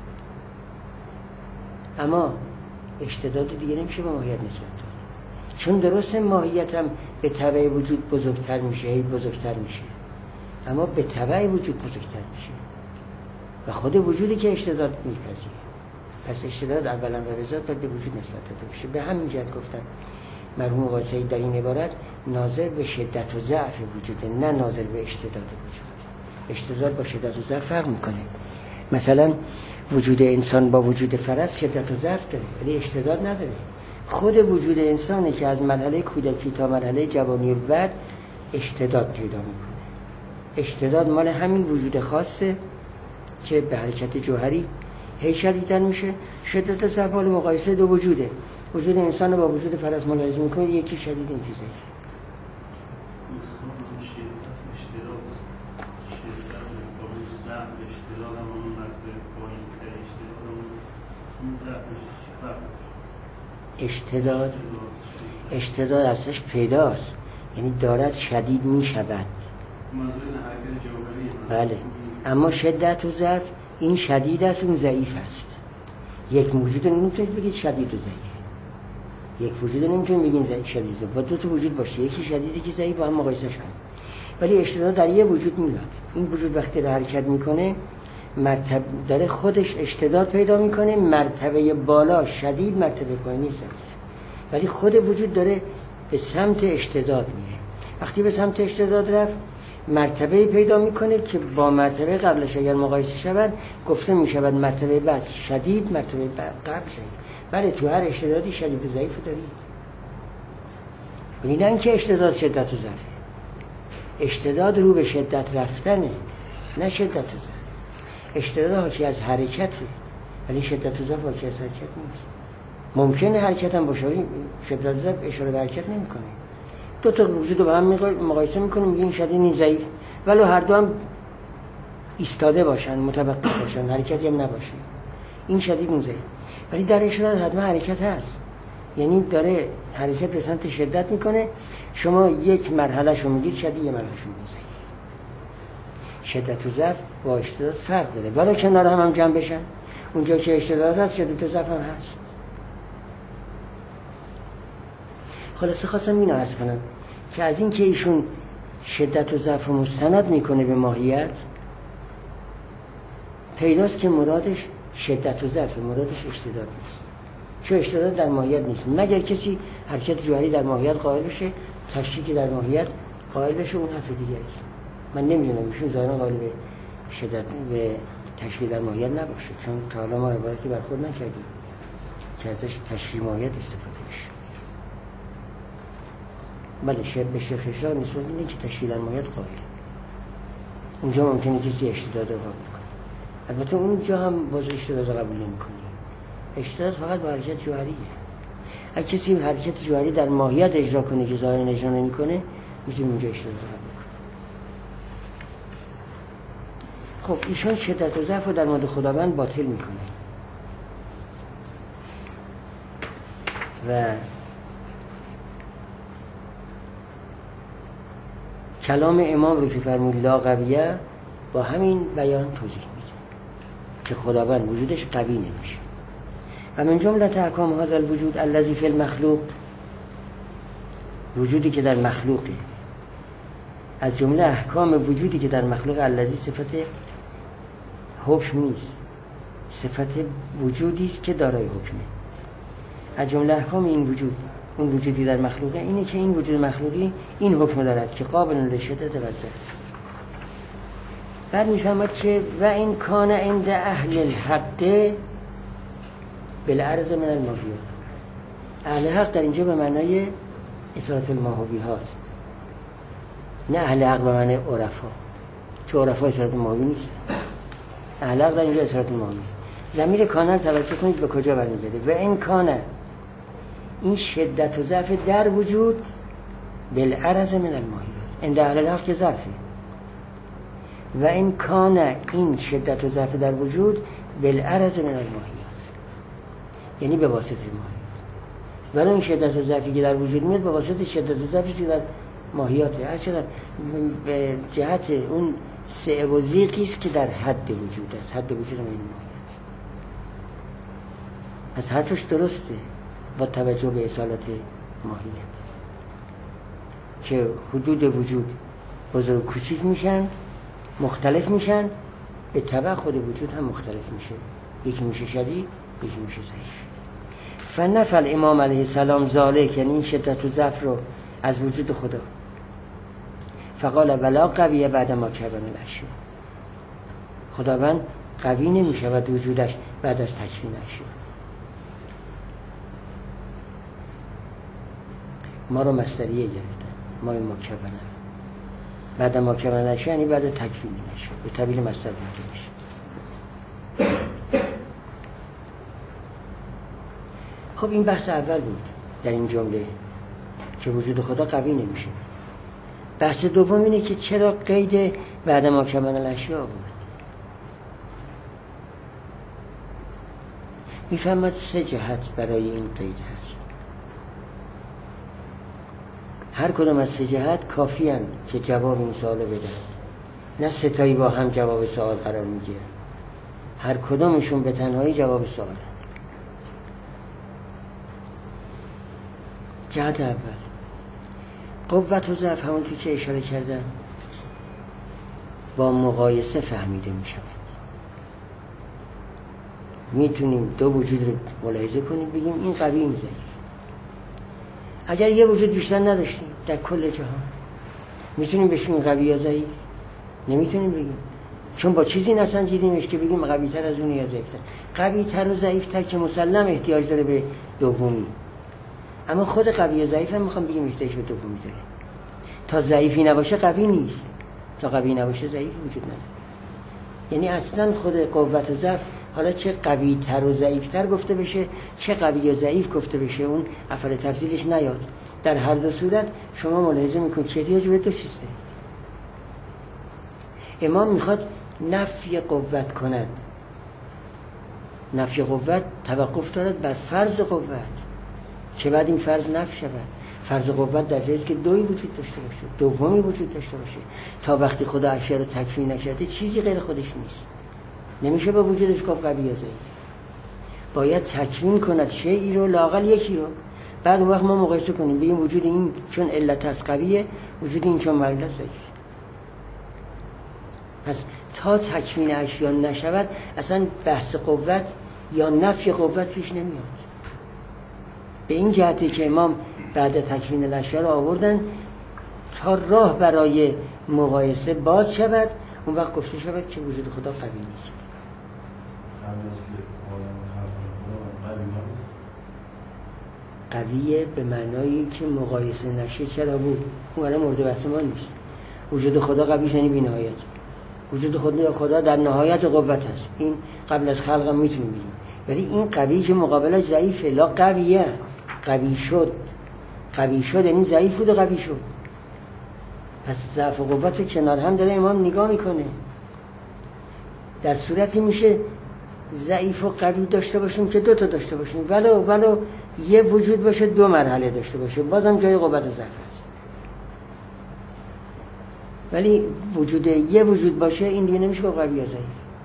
اما اشتداد دیگه نمیشه به ماهیت نسبت داد، چون درسته ماهیت هم به تبع وجود بزرگتر میشه، هی بزرگتر میشه، اما به تبع وجود بزرگتر میشه و خود وجودی که اشتداد میپذیره. پس اشتداد اولا و بذات باید به وجود نسبت داده بشه. به همین جهت گفتم مرحوم قاسمی در این عبارت ناظر به شدت و ضعف وجوده، نه ناظر به اشتداد وجود. اشتداد با شدت و ضعف فرق میکنه. مثلا وجود انسان با وجود فرس شدت و ضعف داره ولی اشتداد نداره. خود وجود انسانی که از مرحله کودکی تا مرحله جوانی و بعد اشتداد پیدا میکنه. اشتداد مال همین وجود خاصه که به حرکت جوهری هی شدیدتر میشه. شدت و ضعف مال مقایسه دو وجوده. وجود انسان با وجود فرس ملاحظه میکنید یکی شدید یکی ضعیف. اشتداد اشتداد ازش پیداست، یعنی دارد شدید می شود. بله، اما شدت و ضعف این شدید است اون ضعیف است. یک موجود نمیتونید بگید شدید و ضعیف، یک وجود نمیتونید بگید ضعیف شدید و با دو تا وجود باشه، یکی شدید یکی ضعیف، با هم مقایسهش کنید. ولی اشتداد در یه وجود میاد. این وجود وقتی داره حرکت میکنه مرتبه داره خودش اشتداد پیدا میکنه، مرتبه بالا شدید، مرتبه پایینی ضعیف، ولی خود وجود داره به سمت اشتداد میره. وقتی به سمت اشتداد رفت مرتبه پیدا میکنه که با مرتبه قبلش اگر مقایسه شود گفته میشود مرتبه بعد شدید، مرتبه قبل ضعیف. بله، تو هر اشتدادی شدید و ضعیف دارید، ولی نه اینکه اشتداد شدت و ضعفه. اشتداد رو به شدت رفتنه، نه شدت و ضعف. اشتداد حاکی از حرکته، ولی شدت ضعف حاکی از حرکت نیست. ممکنه حرکت هم باشه ولی شدت ضعف اشاره به حرکت نمیکنه. دو تا وجود رو با هم مقایسه میکنیم میگه این شدید این ضعیف، ولی هر دو هم ایستاده باشن، متوقف باشن، حرکتی هم نباشه، این شدید اون ضعیف. ولی در اشتداد حتما حرکت هست، یعنی داره حرکت به سمت شدت میکنه. شما یک مرحله شو میگید شدید، یه مرحله شو میگید ضعیف. شدت و ضعف با اشتداد فرق داره، ولی کنار هم هم جمع بشن. اونجا که اشتداد هست شدت و ضعف هم هست. خلاصه خواستم اینو عرض کنم که از این که ایشون شدت و ضعف مستند میکنه به ماهیت، پیداست که مرادش شدت و ضعف، مرادش اشتداد نیست. چون اشتداد در ماهیت نیست، مگر کسی حرکت جوهری در ماهیت قائل بشه، تشکیکی در ماهیت قائل بشه، اون حرف دیگه است. من نمیدونم ایشون ظاهرا قائل به شدت به تشکیل در ماهیت نباشه، چون تا حالا ما عبارتی برخورد نکردیم که ازش تشکیل ماهیت استفاده بشه. بله شب به شیخ اشراق نسبت اینه که تشکیل در ماهیت قائل، اونجا ممکنه کسی اشتداد رو قبول کنه. البته اونجا هم باز اشتداد رو قبول نمی کنی. اشتداد فقط با حرکت جوهریه. اگه کسی حرکت جوهری در ماهیت اجرا کنه که ظاهرا اجرا نمی کنه، میتونه اونجا اشتداد رو قبول کنه. خب ایشون شدت و ضعف رو در مورد خداوند باطل میکنه و کلام امام رو که فرمود لا قویه با همین بیان توضیح میده که خداوند وجودش قوی نمیشه. و من جمله احکام هذا الوجود الذي في المخلوق، وجودی که در مخلوقه، از جمله احکام وجودی که در مخلوق الذی صفت حکم نیست، صفت وجودی است که دارای حکمه. از جمله احکام این وجود، اون وجودی در مخلوقه اینه که این وجود مخلوقی این حکم دارد که قابل لشدت و ضعف. بعد میفهمد که و این کان عند اهل الحق بالعرض من الماهیات. اهل حق در اینجا به معنای اصالت الماهوی هاست، نه اهل حق به معنای عرفا، چون عرفا اصالت الماهوی نیست. اهل حق در اینجا اصالت الماهوی است. ضمیر کانه رو توجه کنید به کجا برمیگرده. و این کانه، این شدت و ضعف در وجود بالعرض من الماهیات، عند اهل الحق که ضعفه. و این کانه، این شدت و ضعف در وجود بالعرض من الماهیات، یعنی به واسطه ماهیات. ولی این شدت و ضعفی که در وجود میاد به واسطه شدت و ضعفی که در ماهیاته، هرچقدر به جهت اون سعه و ضیقی است که در حد وجود است، حد وجود من ماهیات. از حرفش درسته با توجه به اصالت ماهیت که حدود وجود بزرگ کوچیک میشن، مختلف میشن، به تبع خود وجود هم مختلف میشه، یکی میشه شدید، یکی میشه ضعیف. فنفل امام علیه السلام ذالک، یعنی این شدت و ضعف رو از وجود خدا. فقال ولا قویه بعد ما کبن الاشیاء، خداوند قوی نمیشه و وجودش بعد از تکوین اشیاء. ما رو مصدریه گرفتن، ما این مکبنه بعد مکبنه اشیاء یعنی بعد تکوین اشیاء، به طبیل مصدر میشه. خب این بحث اول بود در این جمله که وجود خدا قوی نمیشه. بحث دوم اینه که چرا قید بعد ما کمال الاشیاء بود. میفهمد سه جهت برای این قید هست، هر کدام از سه جهت کافی هستند که جواب این سوال بدن، نه ستایی با هم جواب سوال قرار میگیرن، هر کدامشون به تنهایی جواب سوال. جهت اول قوت و ضعف، همونطور که اشاره کردم با مقایسه فهمیده می شود. میتونیم دو وجود رو ملاحظه کنیم بگیم این قوی این ضعیف. اگر یه وجود بیشتر نداشتیم در کل جهان میتونیم بهش این قوی یا ضعیف؟ نمیتونیم بگیم، چون با چیزی نسنجیدیمش که بگیم قوی تر از اون یا ضعیف تر. قوی تر و ضعیف تر که مسلم احتیاج داره به دومی، اما خود قوی و ضعیف هم میخوام بگیم احتیاج به دومی داره. تا ضعیفی نباشه قوی نیست، تا قوی نباشه ضعیف وجود نداره. یعنی اصلا خود قوت و ضعف حالا چه قوی تر و ضعیف تر گفته بشه، چه قوی و ضعیف گفته بشه، اون افعال تفضیلش نیاد. در هر دو صورت شما ملاحظه میکنید که احتیاج به دو چیز دارید. امام میخواد نفی قوت کند. نفی قوت توقف دارد بر فرض قوت که بعد این فرض نفی شود. فرض قوت در جایی که دوی وجود داشته باشه، دومی وجود داشته باشه. تا وقتی خدا اشیاء رو تکفین نکرده چیزی غیر خودش نیست. نمیشه با وجودش گفت قوی یا ضعیف. باید تکوین کند شیئی رو، لااقل یکی رو. بعد اون وقت ما مقایسه کنیم بگیم وجود این چون علت از قویه، وجود این چون معلول ضعیف. پس تا تکوین اشیاء نشود اصلا بحث قوت یا نفی قوت پیش نمیاد. به این جهتی که امام بعد تکوین الاشیاء رو آوردن تا راه برای مقایسه باز شود، اون وقت گفته شود که وجود خدا قوی نیست. قویه به معنایی که مقایسه نشه. چرا بود؟ اون الان مورد بحث ما نیست. وجود خدا قوی یعنی بی نهایت. وجود خدا خدا در نهایت قوت است. این قبل از خلق هم میتونیم بگیم. ولی این قوی که مقابلش ضعیفه، لا قویه، قوی شد. قوی شد یعنی ضعیف بود و قوی شد. پس ضعف و قوت رو کنار هم داره امام نگاه میکنه. در صورتی میشه ضعیف و قوی داشته باشیم که دو تا داشته باشیم، ولو ولو یه وجود باشه دو مرحله داشته باشه، بازم جای قوت و ضعف هست. ولی وجود یه وجود باشه این دیگه نمیشه که قوی یا ضعیف،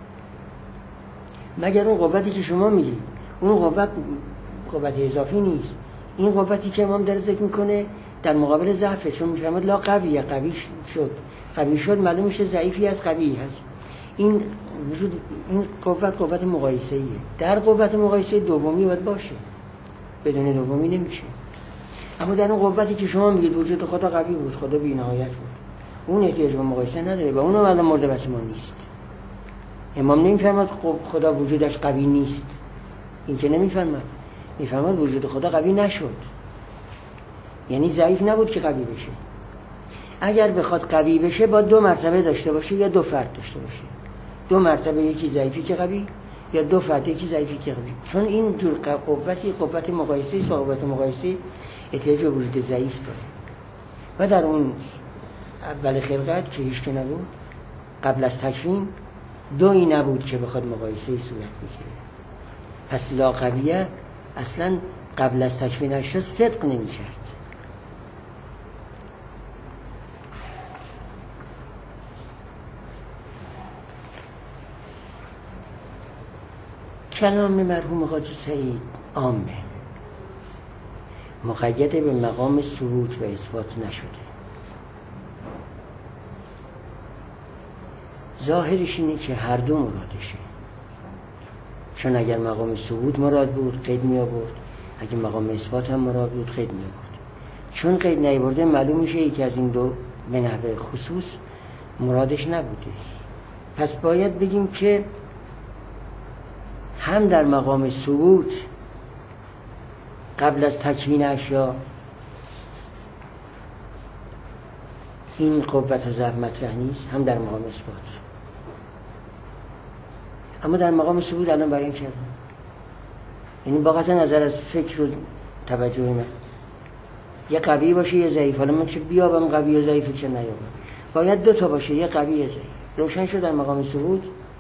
مگر اون قوتی که شما میگید. اون قوت قوت اضافی نیست. این قوتی که امام داره ذکر میکنه در مقابل ضعفه، چون میفهمد لا قویه، قوی شد. قوی شد معلوم میشه ضعیفی از قوی هست. این وجود این قوت قوت مقایسه‌ایه. در قوت مقایسه دومی باید باشه، بدون دومی نمیشه. اما در اون قوتی که شما میگید وجود خدا قوی بود، خدا بی‌نهایت بود، اون احتیاج به مقایسه نداره و اونم الان مورد بحث ما نیست. امام نمیفهمد خدا وجودش قوی نیست، این که نمیفهمد. میفهمد وجود خدا قوی نشد، یعنی ضعیف نبود که قوی بشه. اگر بخواد قوی بشه با دو مرتبه داشته باشه یا دو فرد داشته باشه. دو مرتبه، یکی ضعیفی که قوی یا دو فرد یکی ضعیفی که قوی. چون این جور قوتی قوت مقایسه است و قوت مقایسه احتیاج به وجود ضعیف داره. و در اون اول خلقت که هیچ که نبود، قبل از تکوین دویی نبود که بخواد مقایسه صورت بگیره. پس لا قویه اصلا قبل از تکوینش صدق نمی‌کرد. کلام مرحوم حاجی سعید عامه، مقید به مقام ثبوت و اثبات نشده. ظاهرش اینه که هر دو مرادشه، چون اگر مقام ثبوت مراد بود قید می آورد، اگر مقام اثبات هم مراد بود قید می آورد. چون قید نیاورده معلوم میشه یکی از این دو به نحو خصوص مرادش نبوده. پس باید بگیم که هم در مقام ثبوت قبل از تکوین اشیا این قوت و ضعف مطرح نیست، هم در مقام اثبات. اما در مقام ثبوت الان بیان کردم، یعنی با قطع نظر از فکر و توجه من یه قوی باشه یه ضعیف. حالا من چه بیابم قوی و ضعیف چه نیابم؟ باید دو تا باشه، یه قوی یه ضعیف. روشن شد در مقام ثبوت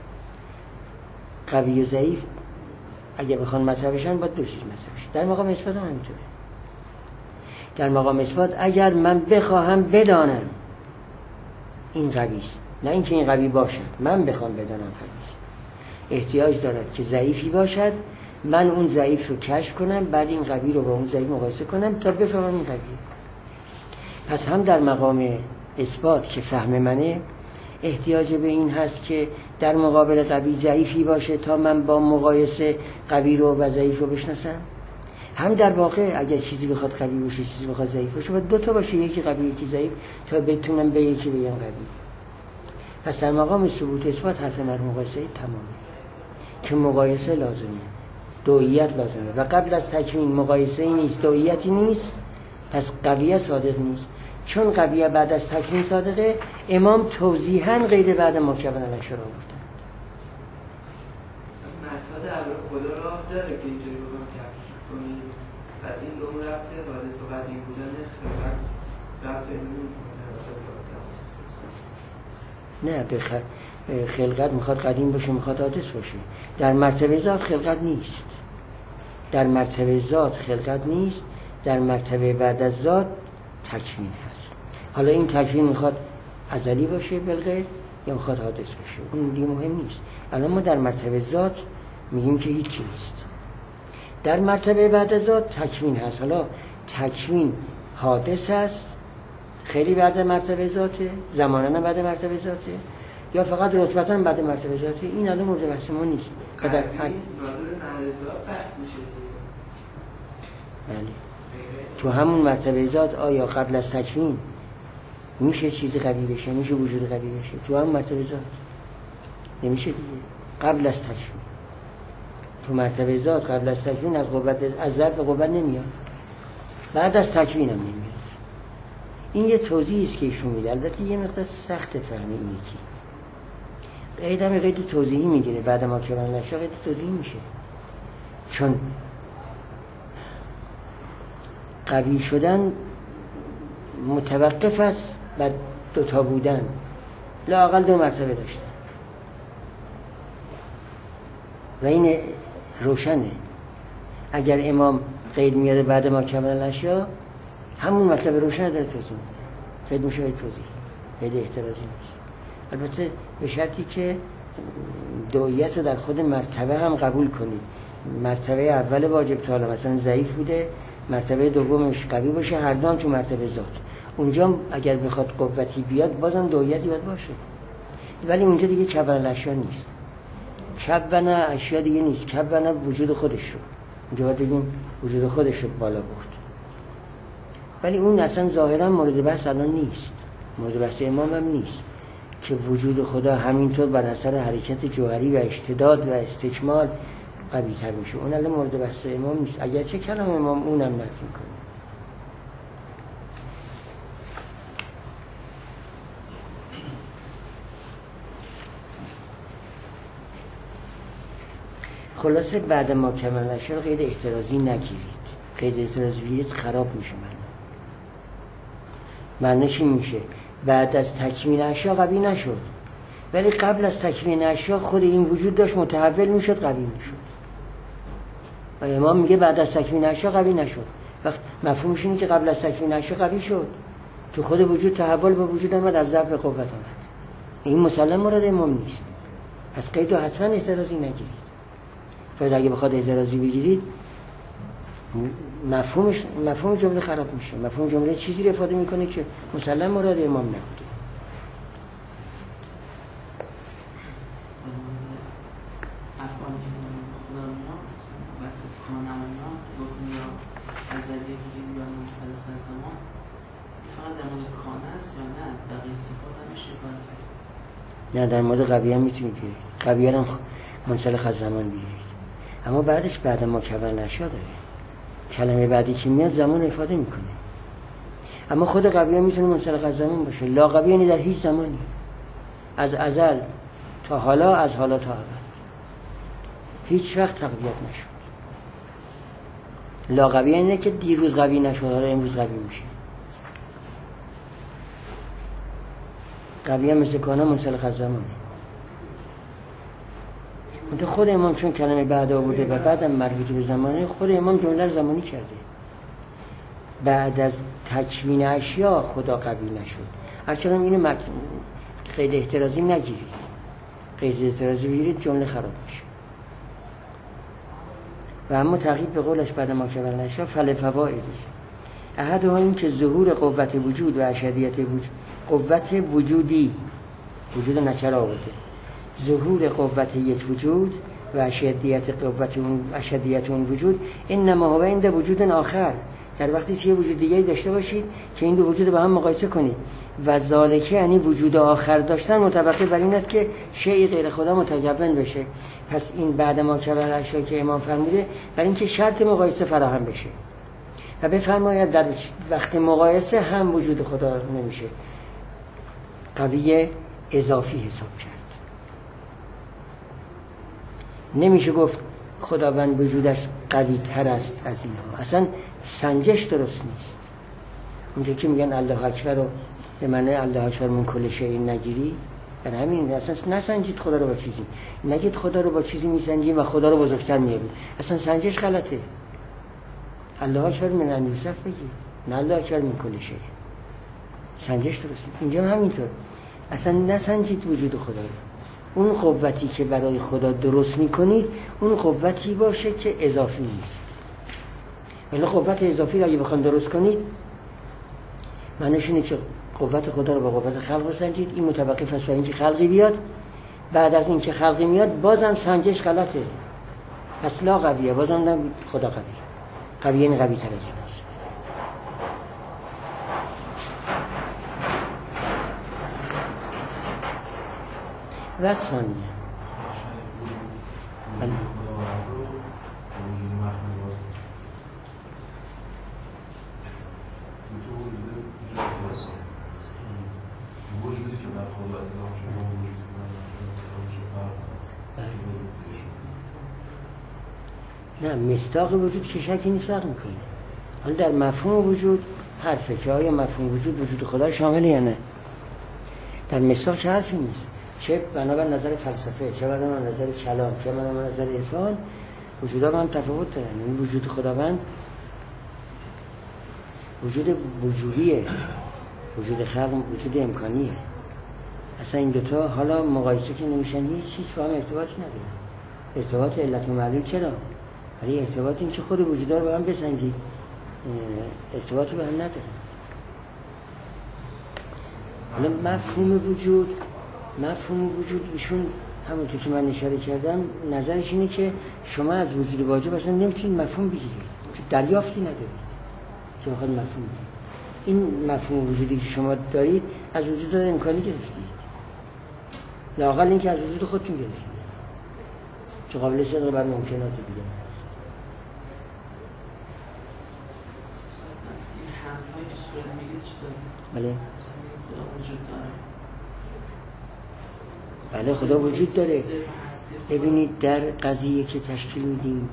قوی و ضعیف اگه بخوان مطرح بشن باید دو چیز مطرح بشه. در مقام اثبات هم همینطوره. در مقام اثبات اگر من بخواهم بدانم این قوی است، نه اینکه این قوی باشد، من بخوام بدانم قوی است، احتیاج دارد که ضعیفی باشد، من اون ضعیف رو کشف کنم، بعد این قوی رو با اون ضعیف مقایسه کنم تا بفهمم این قویه. پس هم در مقام اثبات که فهم منه احتیاج به این هست که در مقابل قوی ضعیفی باشه تا من با مقایسه قوی رو و ضعیف رو بشناسم. هم در واقع اگر چیزی بخواد قوی باشه چیزی بخواد ضعیف باشه باید دو تا باشه، یکی قوی یکی ضعیف، تا بتونم به یکی بگم قوی. پس در مقام ثبوت اثبات حرف مرحوم مقایسه تمامه که مقایسه لازمه، دوئیت لازمه و قبل از تکوین مقایسه ای نیست، دوئیتی نیست، پس قویه صادق نیست. چون قویه بعد از تکوین صادقه، امام توضیحاً قید بعد محکم الاشاره آوردن. درباره خدا راه داره که اینجوری بگم تفکیک کنید و این به اون ربط حادث و قدیم بودن خلقت ربط پیدا نمی‌کنه. نه به خ... خلقت میخواد قدیم باشه، میخواد حادث باشه. در مرتبه ذات خلقت نیست، در مرتبه ذات خلقت نیست، در مرتبه بعد از ذات تکوین هست. حالا این تکوین میخواد ازلی باشه بالغیب یا میخواد حادث باشه، اون دیگه مهم نیست. الان ما در مرتبه ذات میگیم که هیچی نیست. در مرتبه بعد از ذات تکوین هست. حالا تکوین حادث هست، خیلی بعد مرتبه ذاته، زماناً بعد مرتبه ذاته، یا فقط رتبتاً بعد مرتبه ذاته. این الان مورد بحث ما نیست. در هر بحث میشه. بله. تو همون مرتبه ذات آیا قبل از تکوین میشه چیزی قوی بشه، میشه وجود قوی بشه؟ تو همون مرتبه ذات نمیشه دیگه. قبل از تکوین تو مرتبه ذات قبل از تکوین از قوت از ظرف قوت نمیاد، بعد از تکوین هم نمیاد. این یه توضیحی است که ایشون میده، البته یه مقدار سخت فهمی. این یکی قید هم قید توضیحی میگیره، بعد ما که من نشه قید توضیحی میشه، چون قوی شدن متوقف است بر دوتا بودن، لااقل دو مرتبه داشتن و این روشنه. اگر امام قید میاده بعد ما کمال نشا، همون مطلب روشن داره توضیح میده، قید میشه قید توضیح، قید احترازی نیست. البته به شرطی که دویت رو در خود مرتبه هم قبول کنید. مرتبه اول واجب تعالی مثلا ضعیف بوده، مرتبه دومش قوی باشه، هر دو هم تو مرتبه ذات. اونجا اگر بخواد قوتی بیاد بازم دویتی باید باشه، ولی اونجا دیگه کبن اشیا نیست. کبن اشیا دیگه نیست، کبن وجود خودش رو، اونجا باید بگیم وجود خودش رو بالا برد. ولی اون اصلا ظاهرا مورد بحث الان نیست، مورد بحث امام هم نیست که وجود خدا همینطور بر اثر حرکت جوهری و اشتداد و استکمال قوی تر میشه. اون الان مورد بحث امام نیست، اگرچه کلام امام اونم نفی میکنه. خلاصه بعد ما کمال نشد قید احترازی نگیرید. قید احترازی بگیرید خراب میشه. من معنیش این میشه بعد از تکوین اشیا قوی نشد، ولی قبل از تکوین اشیا خود این وجود داشت متحول میشد، قوی میشد. و امام میگه بعد از تکوین اشیا قوی نشد. وقت مفهومش اینه که قبل از تکوین اشیا قوی شد، تو خود وجود تحول به وجود آمد، از ضعف به قوت آمد. این مسلم مورد امام نیست. از قید حتما احترازی نگیرید. فقط اگه بخواد احترازی بگیرید مفهومش مفهوم جمله خراب میشه. مفهوم جمله چیزی رو افاده میکنه که مسلم مراد امام نبوده. افعال خدا میان واسه کانانا دنیا ازلی یا منسلخ از زمان فقط در مورد کانه است یا نه بقیه صفات هم میشه باید؟ نه، در مورد قویه هم میتونید بیارید، قویه هم منسلخ از زمان بیارید، اما بعدش بعد ما کبر نشا داره. کلمه بعدی که میاد زمان افاده میکنه، اما خود قویه میتونه منسلخ از زمان باشه. لا قویه یعنی در هیچ زمانی، از ازل تا حالا، از حالا تا ابد، هیچ وقت تقویت نشد. لا قویه اینه که دیروز قوی نشد حالا امروز قوی میشه. قویه مثل کانه منسلخ از زمانه. منطقه خود امام چون کلمه بعد آورده و بعدم مربوط به زمانه، خود امام جمله رو زمانی کرده. بعد از تکوین اشیا خدا قوی نشد. اصلا اینو مک... قید احترازی نگیرید. قید احترازی بگیرید جمله خراب میشه. و اما تعقیب به قولش بعد ما که ول نشا فل فوائد است. احدها این که ظهور قوت وجود و اشدیت وجود، قوت وجودی، وجود نچر آورده، ظهور قوت یک وجود و اشدیت قوت اون، اشدیت اون وجود، انما هو عند وجود آخر، در وقتی که یه وجود دیگه داشته باشید که این دو وجود با هم مقایسه کنید. و ذالک یعنی وجود آخر داشتن متوقف بر این است که شیء غیر خدا متکون بشه. پس این بعد ما که بر اشیا که امام فرموده برای اینکه شرط مقایسه فراهم بشه و بفرماید در وقت مقایسه هم وجود خدا نمیشه قوی اضافی حساب کرد. نمیشه گفت خداوند وجودش قوی تر است از اینها. اصلا سنجش درست نیست. اونجا که میگن الله اکبر رو به معنی الله اکبر من کل شیء نگیری، در همین اصلا نسنجید خدا رو با چیزی، نگید خدا رو با چیزی میسنجیم و خدا رو بزرگتر میاریم. اصلا سنجش غلطه. الله اکبر من ان یوسف بگید، نه الله اکبر من کل شیء. سنجش درست. اینجا هم همینطور. اصلا نسنجید وجود خدا رو. اون قوتی که برای خدا درست میکنید اون قوتی باشه که اضافی نیست. ولی قوت اضافی رو اگه بخوان درست کنید معنیش اینه که قوت خدا رو با قوت خلق بسنجید. این متوقف است بر اینکه خلقی بیاد. بعد از اینکه خلقی میاد بازم سنجش غلطه. اصلا قویه، بازم خدا قوی. قوی یعنی قوی تر از این است. و ثانیه وجودی که در خلوت الله شما وجودی که در نه مصداق وجود که شکی نیست فرق میکنه. حالا در مفهوم وجود حرفه که آیا مفهوم وجود وجود خدا شامله یا نه. در مصداق چه حرفی نیست. چه بنابر نظر فلسفه، چه بنابر نظر کلام، چه بنابر نظر عرفان وجودها با هم تفاوت دارن. این وجود خداوند وجود وجودیه، وجود خلق وجود امکانیه. اصلا این دوتا حالا مقایسه که نمیشن هیچ هیچ با هم ارتباطی ندارن. ارتباط علت و معلول چرا؟ ولی ارتباط این که خود وجودها رو با هم بسنجی ارتباطی با هم نداره. حالا مفهوم وجود مفهوم وجود ایشون همونطور که من اشاره کردم نظرش اینه که شما از وجود واجب اصلا نمیتونید مفهوم بگیرید، دریافتی ندارید که بخواید مفهوم بگیرید. این مفهوم وجودی که شما دارید از وجود امکانی گرفتید، لااقل این که از وجود خودتون گرفتید که قابل صدق بر ممکنات دیگه هست. این حرفایی که صورت میگید چی داره؟ بله خدا وجود داره. بله خدا وجود داره. ببینید در قضیه که تشکیل میدیم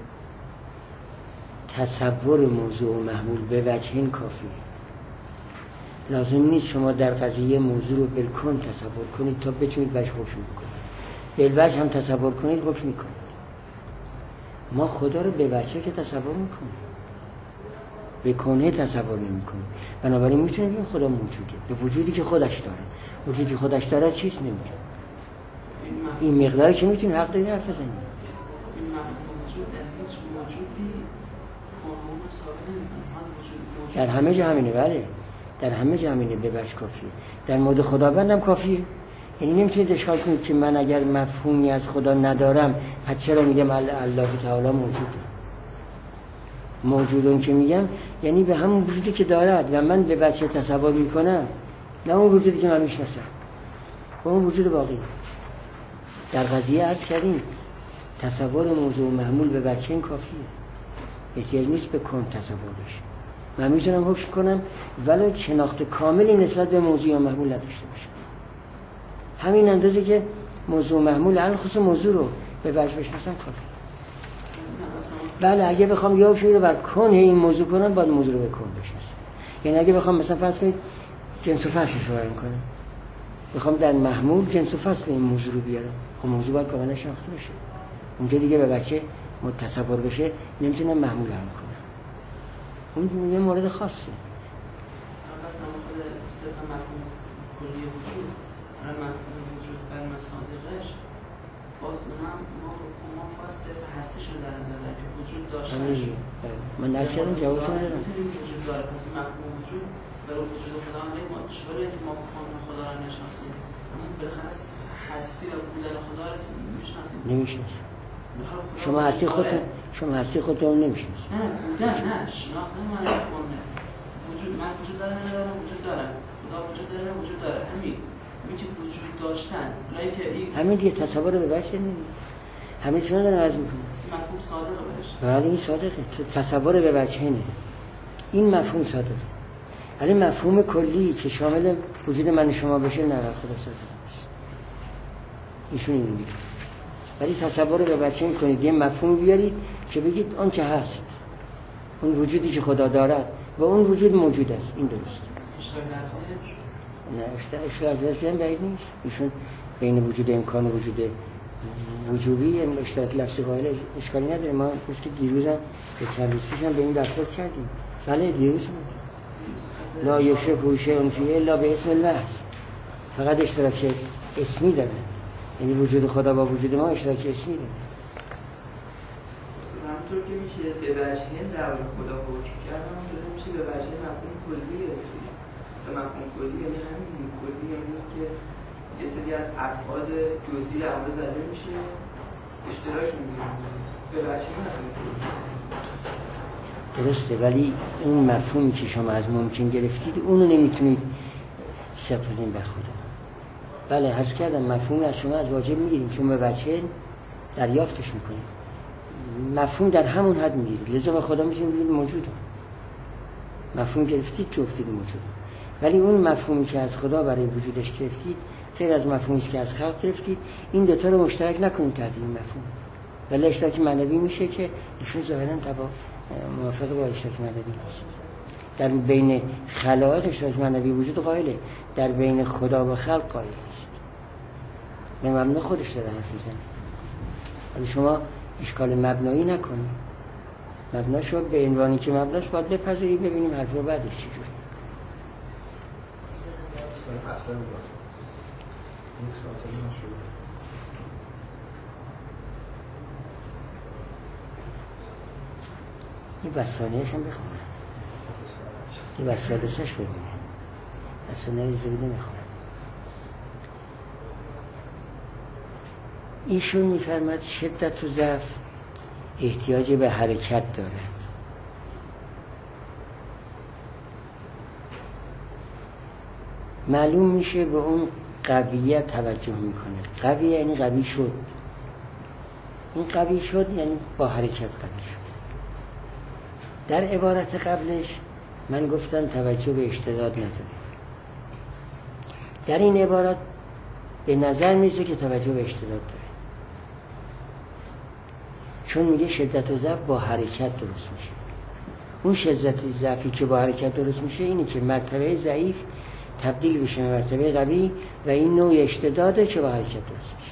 تصور موضوع و محمول به وجهین کافی. لازم نیست شما در قضیه موضوع رو بالکن تصور کنید تا بتونید بهش حکم بکنید. بالوجه هم تصور کنید حکم میکنید. ما خدا رو به وجه که تصور میکنیم، به کنه تصور نمیکنیم. بنابراین میتونیم بگیم خدا موجوده، به وجودی که خودش داره. وجودی خودش داره چیز نمیگه. این مقداری که میتونی حق داری حرف بزنی. این مفهوم وجود در هیچ موجودی قانون ثابت نمی‌کنه. در همه جا همینه. بله در همه جا همینه. به بچ کافیه. در مورد خداوند هم کافیه. یعنی نمیتونید اشکال کنید که من اگر مفهومی از خدا ندارم پس چرا میگم الله تعالی موجوده. موجودون که میگم یعنی به همون وجودی که دارد و من به بچه تصور میکنم، نه اون وجودی که من میشناسم، با اون وجود باقی. در قضیه عرض کردیم تصور موضوع و محمول به بچه این کافیه، احتیاج نیست به کن تصور بشه. من میتونم حکم کنم ولو شناخت کاملی نسبت به موضوع یا محمول نداشته باشم. همین اندازه که موضوع و محمول علاوه خصوص موضوع رو به وجه بشناسم کافیه. بله اگه بخوام یه حکمی رو بر کن این موضوع کنم باید موضوع رو به کن بشناسم. یعنی اگه بخوام مثلا فرض کنید جنس و فصلش رو بیان کنم، بخوام در محمول جنس و فصل این موضوع رو بیارم، خب موضوع باید کاملا شناخته بشه. اونجا دیگه به بچه متصور بشه نمیتونم محمول هم کنم. اون یه مورد خاصه. مثلا خود صفت مفهوم کلی وجود، اون مفهوم وجود بر مصادیقش باز اونم ما ما فقط صفت هستش رو در نظر داریم که وجود داشتنش. من درک کردم جوابتون دادم. وجود داره پس مفهوم وجود برای وجود خدا هم ما شبیه که ما کامل خدا رو نشناسیم. اون بالاخره هستی و بودن خدا رو میشناسیم. نمیشناسیم. شما هستی خودتون شما هستی خودتون نمیشناسید. نه بودن نه شناخت من نه وجود من وجود داره ندارم وجود داره خدا وجود داره وجود داره همین همین که وجود داشتن اونایی که این همین دیگه تصور به بچه نمیده. همین چون دارن عرض میکنه مفهوم صادقه بهش. بله این صادقه. تصور به بچه نه این مفهوم صادقه. ولی مفهوم کلی که شامل وجود من شما بشه نه خدا صادقه. ایشون این میگه ولی تصور رو به بچه میکنید یه مفهوم بیارید که بگید آن چه هست، اون وجودی که خدا دارد و اون وجود موجود است. این درست. اشتراک نظری نه اشتراک نظری بعید نیست. ایشون بین وجود امکان و وجود وجوبی یعنی اشتراک لفظی قائل اشکالی نداره. ما گفت که دیروز هم به چند روز پیش هم به این رفتار کردیم. بله دیروز بود. لا یشه کوشه اون فیه الا به اسم الوحد. فقط اشتراک اسمی داره، یعنی وجود خدا با وجود ما اشتراک اسمی داره. همونطور که میشه به وجهه در خدا حکم کرد، همونطور میشه به وجهه مفهوم کلی گرفتید. مثلا مفهوم کلی یعنی همین کلی، یعنی که یه سری از افعال جزئی در واقع زده میشه اشتراک میگیره به وجهه مثلا درسته، ولی اون مفهومی که شما از ممکن گرفتید اونو نمیتونید سپردین به خدا. بله حرف کردم مفهوم از شما از واجب میگیریم چون به وجهه دریافتش میکنیم، مفهوم در همون حد میگیرید، لذا به خدا میتونید بگید موجوده. مفهوم گرفتید که افتید موجوده، ولی اون مفهومی که از خدا برای وجودش گرفتید غیر از مفهومی که از خلق گرفتید، این دوتا رو مشترک نکنید تحت این مفهوم. ولی اشتراک معنوی میشه که ایشون ظاهرا تبا موافق با اشتراک معنوی نیست. در بین خلائق اشتراک معنوی وجود قائله، در بین خدا و خلق قائل نیست. به مبنا خودش داره حرف میزنه. ولی شما اشکال مبنایی نکنید. مبناشو به عنوانی که مبناش باید بپذیری، ببینیم حرف رو بعدش چی جوری. اصلا میگم این ساعتی نشده. این وسانهش هم بخونم، این وسالسش ببینه، وسانه زیده میخونم. ایشون میفرمد شدت و ضعف احتیاج به حرکت دارد. معلوم میشه به اون قویت توجه میکنه. قوی یعنی قوی شد. این قوی شد یعنی با حرکت قوی شد. در عبارت قبلش من گفتم توجه به اشتداد نداره. در این عبارت به نظر میسه که توجه به اشتداد داره، چون میگه شدت و ضعف با حرکت درست میشه. اون شدت ضعفی که با حرکت درست میشه اینه که مرتبه ضعیف تبدیل بشه به مرتبه قوی و این نوع اشتداده که با حرکت درست میشه.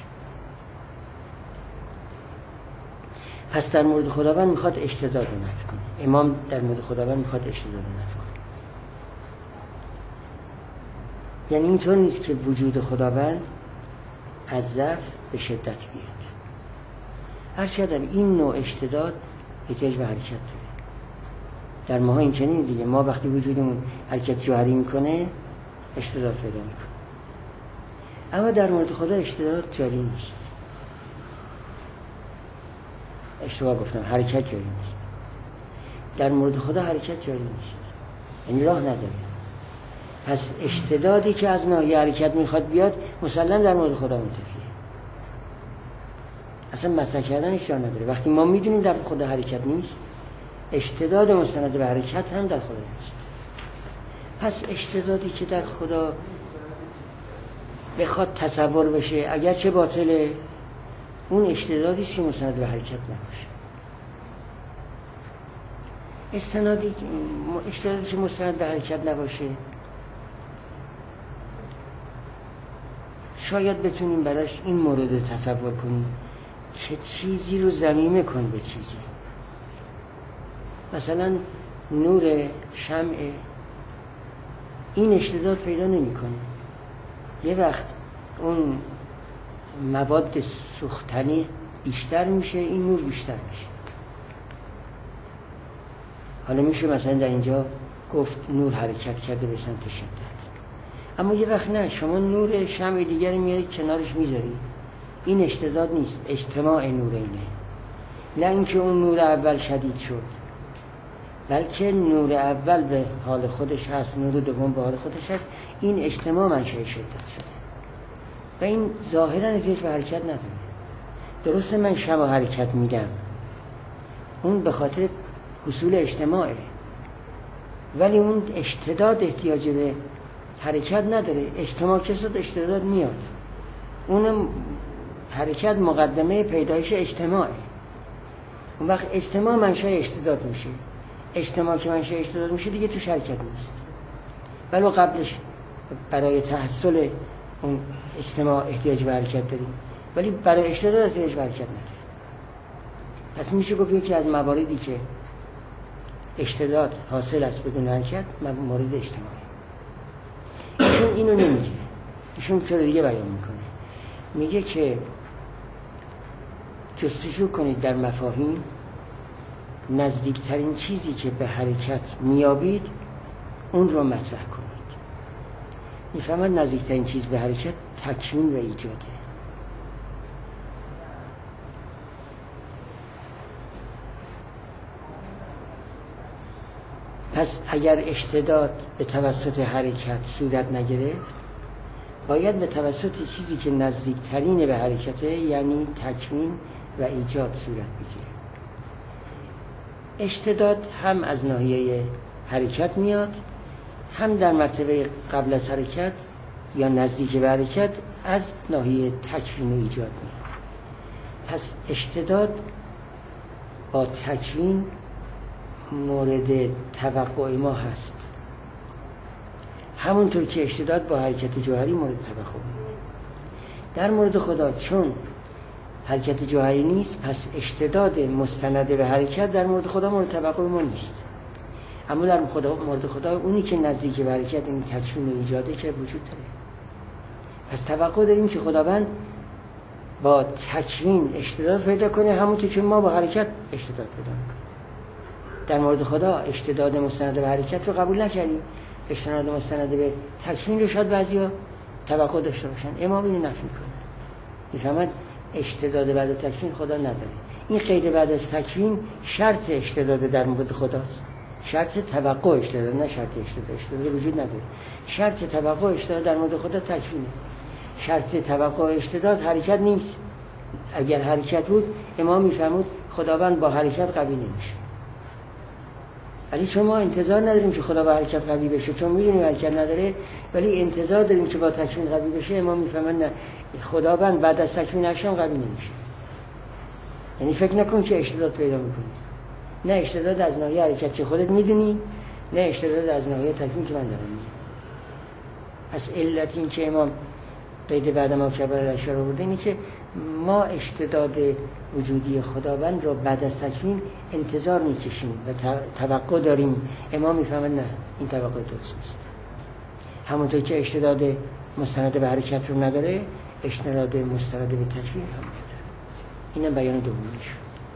پس در مورد خداوند میخواد اشتداد رو نفی کنه. امام در مورد خداوند میخواد اشتداد رو نفی کنه. یعنی اینطور نیست که وجود خداوند از ضعف به شدت بیاد. هر چقدر این نوع اشتداد احتیاج به حرکت داره. در ماها این چنین دیگه، ما وقتی وجودمون حرکت جوهری میکنه اشتداد پیدا میکنه، اما در مورد خدا اشتداد جاری نیست. اشتباه گفتم، حرکت جاری نیست. در مورد خدا حرکت جاری نیست، یعنی راه نداره. پس اشتدادی که از ناحیه حرکت میخواد بیاد مسلم در مورد خدا منتفیه، اصلا مطرح کردنش جا نداره. وقتی ما میدونیم در خدا حرکت نیست، اشتداد مستند به حرکت هم در خدا نیست. پس اشتدادی که در خدا بخواد تصور بشه اگرچه باطله، اون اشتدادی که مستند به حرکت نباشه. استنادی اشتدادی که مستند به حرکت نباشه شاید بتونیم براش این مورد رو تصور کنیم که چیزی رو ضمیمه کن به چیزی. مثلا نور شمع این اشتداد پیدا نمی کنه. یه وقت اون مواد سوختنی بیشتر میشه، این نور بیشتر میشه. حالا میشه مثلا در اینجا گفت نور حرکت کرده به سمت شدت، اما یه وقت نه، شما نور شمع دیگری میاری کنارش میذاری، این اشتداد نیست، اجتماع نور اینه. نه اینکه اون نور اول شدید شد، بلکه نور اول به حال خودش هست، نور دوم به حال خودش هست، این اجتماع منشأ شدت شده و این ظاهرا احتیاج به حرکت نداره. درسته من شمع حرکت میدم، اون به خاطر حصول اجتماعه، ولی اون اشتداد احتیاج به حرکت نداره. اجتماع که شد اشتداد میاد، اونم حرکت مقدمه پیدایش اجتماعه. اون وقت اجتماع منشأ اشتداد میشه. اجتماع که منشأ اشتداد میشه دیگه تو حرکت نیست. ولو قبلش برای تحصل اون اجتماع احتیاج به حرکت داریم، ولی برای اشتداد احتیاج به حرکت نداریم. پس میشه گفت یکی از مواردی که اشتداد حاصل است بدون حرکت مورد اجتماعی. ایشون اینو نمیگه، ایشون طور دیگه بیان میکنه. میگه که جستجو کنید در مفاهیم، نزدیکترین چیزی که به حرکت میابید اون رو مطرح کنید. میفهمد نزدیکترین چیز به حرکت تکوین و ایجاده. پس اگر اشتداد به توسط حرکت صورت نگرفت، باید به توسط چیزی که نزدیکترین به حرکته، یعنی تکوین و ایجاد صورت بگیره. اشتداد هم از ناحیه حرکت میاد، هم در مرتبه قبل از حرکت یا نزدیک به حرکت از ناحیه تکوین و ایجاد میاد. پس اشتداد با تکوین مورد توقع ما هست، همونطور که اشتداد با حرکت جوهری مورد توقع ما. در مورد خدا چون حرکت جوهری نیست، پس اشتداد مستند به حرکت در مورد خدا مورد توقع ما نیست. اما در خدا مورد خدا اونی که نزدیک به حرکت، این تکوین و ایجاده که وجود داره. پس توقع داریم که خداوند با تکوین اشتداد پیدا کنه، همونطور که ما با حرکت اشتداد پیدا کنیم. در مورد خدا اشتداد مستند به حرکت رو قبول نکردیم، اشتداد مستند به تکوین رو شاید بعضیا توقع داشته باشن. امام اینو نفی میکنه، میفهمد اشتداد بعد تکوین خدا نداره. این قید بعد از تکوین شرط اشتداد در مورد خداست، شرط توقع اشتداد، نه شرط اشتداد. اشتداد وجود نداره. شرط توقع اشتداد در مورد خدا تکوینه. شرط توقع اشتداد حرکت نیست. اگر حرکت بود امام میفهمود خداوند با حرکت قوی نمیشه. ولی چون ما انتظار نداریم که خدا با حرکت قوی بشه، چون میدونیم حرکت نداره، ولی انتظار داریم که با تکوین قوی بشه، امام میفهمن نه، خداوند بعد از تکوین اشیاء قوی نمیشه. یعنی فکر نکن که اشتداد پیدا میکنی. نه اشتداد از ناحیه حرکت که خودت میدونی، نه اشتداد از ناحیه تکوین که من دارم میگم. پس علت این که امام قید بعد ما کبر الاشیاء رو برده اینه که ما اشتداد وجودی خداوند رو بعد از تکوین انتظار میکشیم و توقع داریم. امام میفهمد نه، این توقع درست نیست. همونطور که اشتداد مستند به حرکت رو نداره، اشتداد مستند به تکوین هم نداره. اینم بیان دومیش.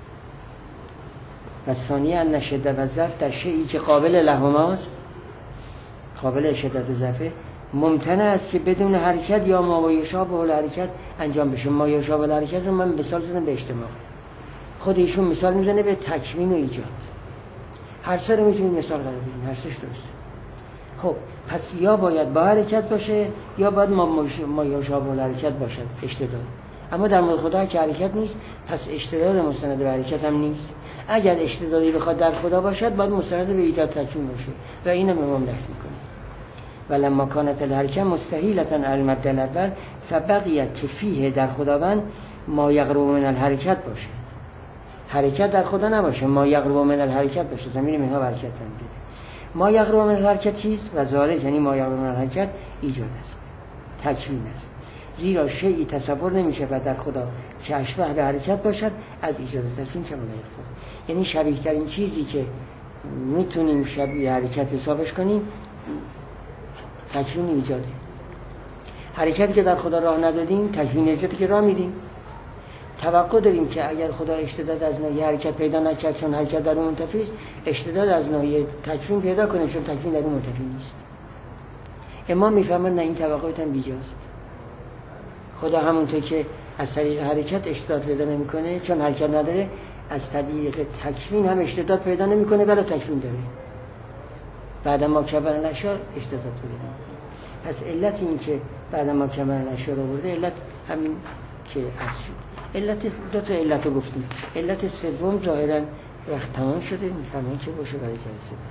و ثانیه ان شدت و ضعف در شیئی که قابل لهماست، قابل شدت و ضعفه، ممتنع است که بدون حرکت یا ما یشابه الحرکت انجام بشه. ما یشابه الحرکت رو من مثال زدم به اجتماع، خود ایشون مثال میزنه به تکوین و ایجاد. هر سه رو میتونید مثال قرار بدید، هر سهش درسته. خب پس یا باید با حرکت باشه یا باید ما ما یشابه الحرکت باشد اشتداد. اما در مورد خدا که حرکت نیست، پس اشتداد مستند به حرکت هم نیست. اگر اشتدادی بخواد در خدا باشد، باید مستند به ایجاد تکوین باشه و اینم امام نفی میکنه. ولما کانت الحرکه مستحیلة علی المبدأ الاول فبقیت که فیه در خداوند ما یقرب من الحرکت باشه. حرکت در خدا نباشه، ما یقرب من الحرکت باشه. زمین منها حرکت نمیده. ما یقرب من الحرکت چیست؟ و ذالک یعنی ما یقرب من الحرکت ایجاد است، تکوین است. زیرا شیئی تصور نمیشه و در خدا که اشبه به حرکت باشد از ایجاد تکوین که ملاحظه. یعنی شبیه ترین چیزی که میتونیم شبیه حرکت حسابش کنیم تکوین ایجاده. حرکتی که در خدا راه ندادیم، تکوین ایجادی که راه میدیم. توقع داریم که اگر خدا اشتداد از ناحیه حرکت پیدا نکرد چون حرکت در اون منتفی است، اشتداد از ناحیه تکوین پیدا کنه چون تکوین در اون منتفی نیست. امام میفهمند نه، این توقعات هم بیجاست. خدا همونطور که از طریق حرکت اشتداد پیدا نمیکنه چون حرکت نداره، از طریق تکوین هم اشتداد پیدا نمیکنه ولی تکوین داره. بعد ما کبر الاشیاء اشتداد پیدا میکنه. پس علت این که بعد ما کبر الاشیاء رو برده، علت همین که عرض شد. علت دو تا علت رو گفتیم. علت سوم ظاهرا وقت تمام شده، میفهمن که باشه برای جلسه.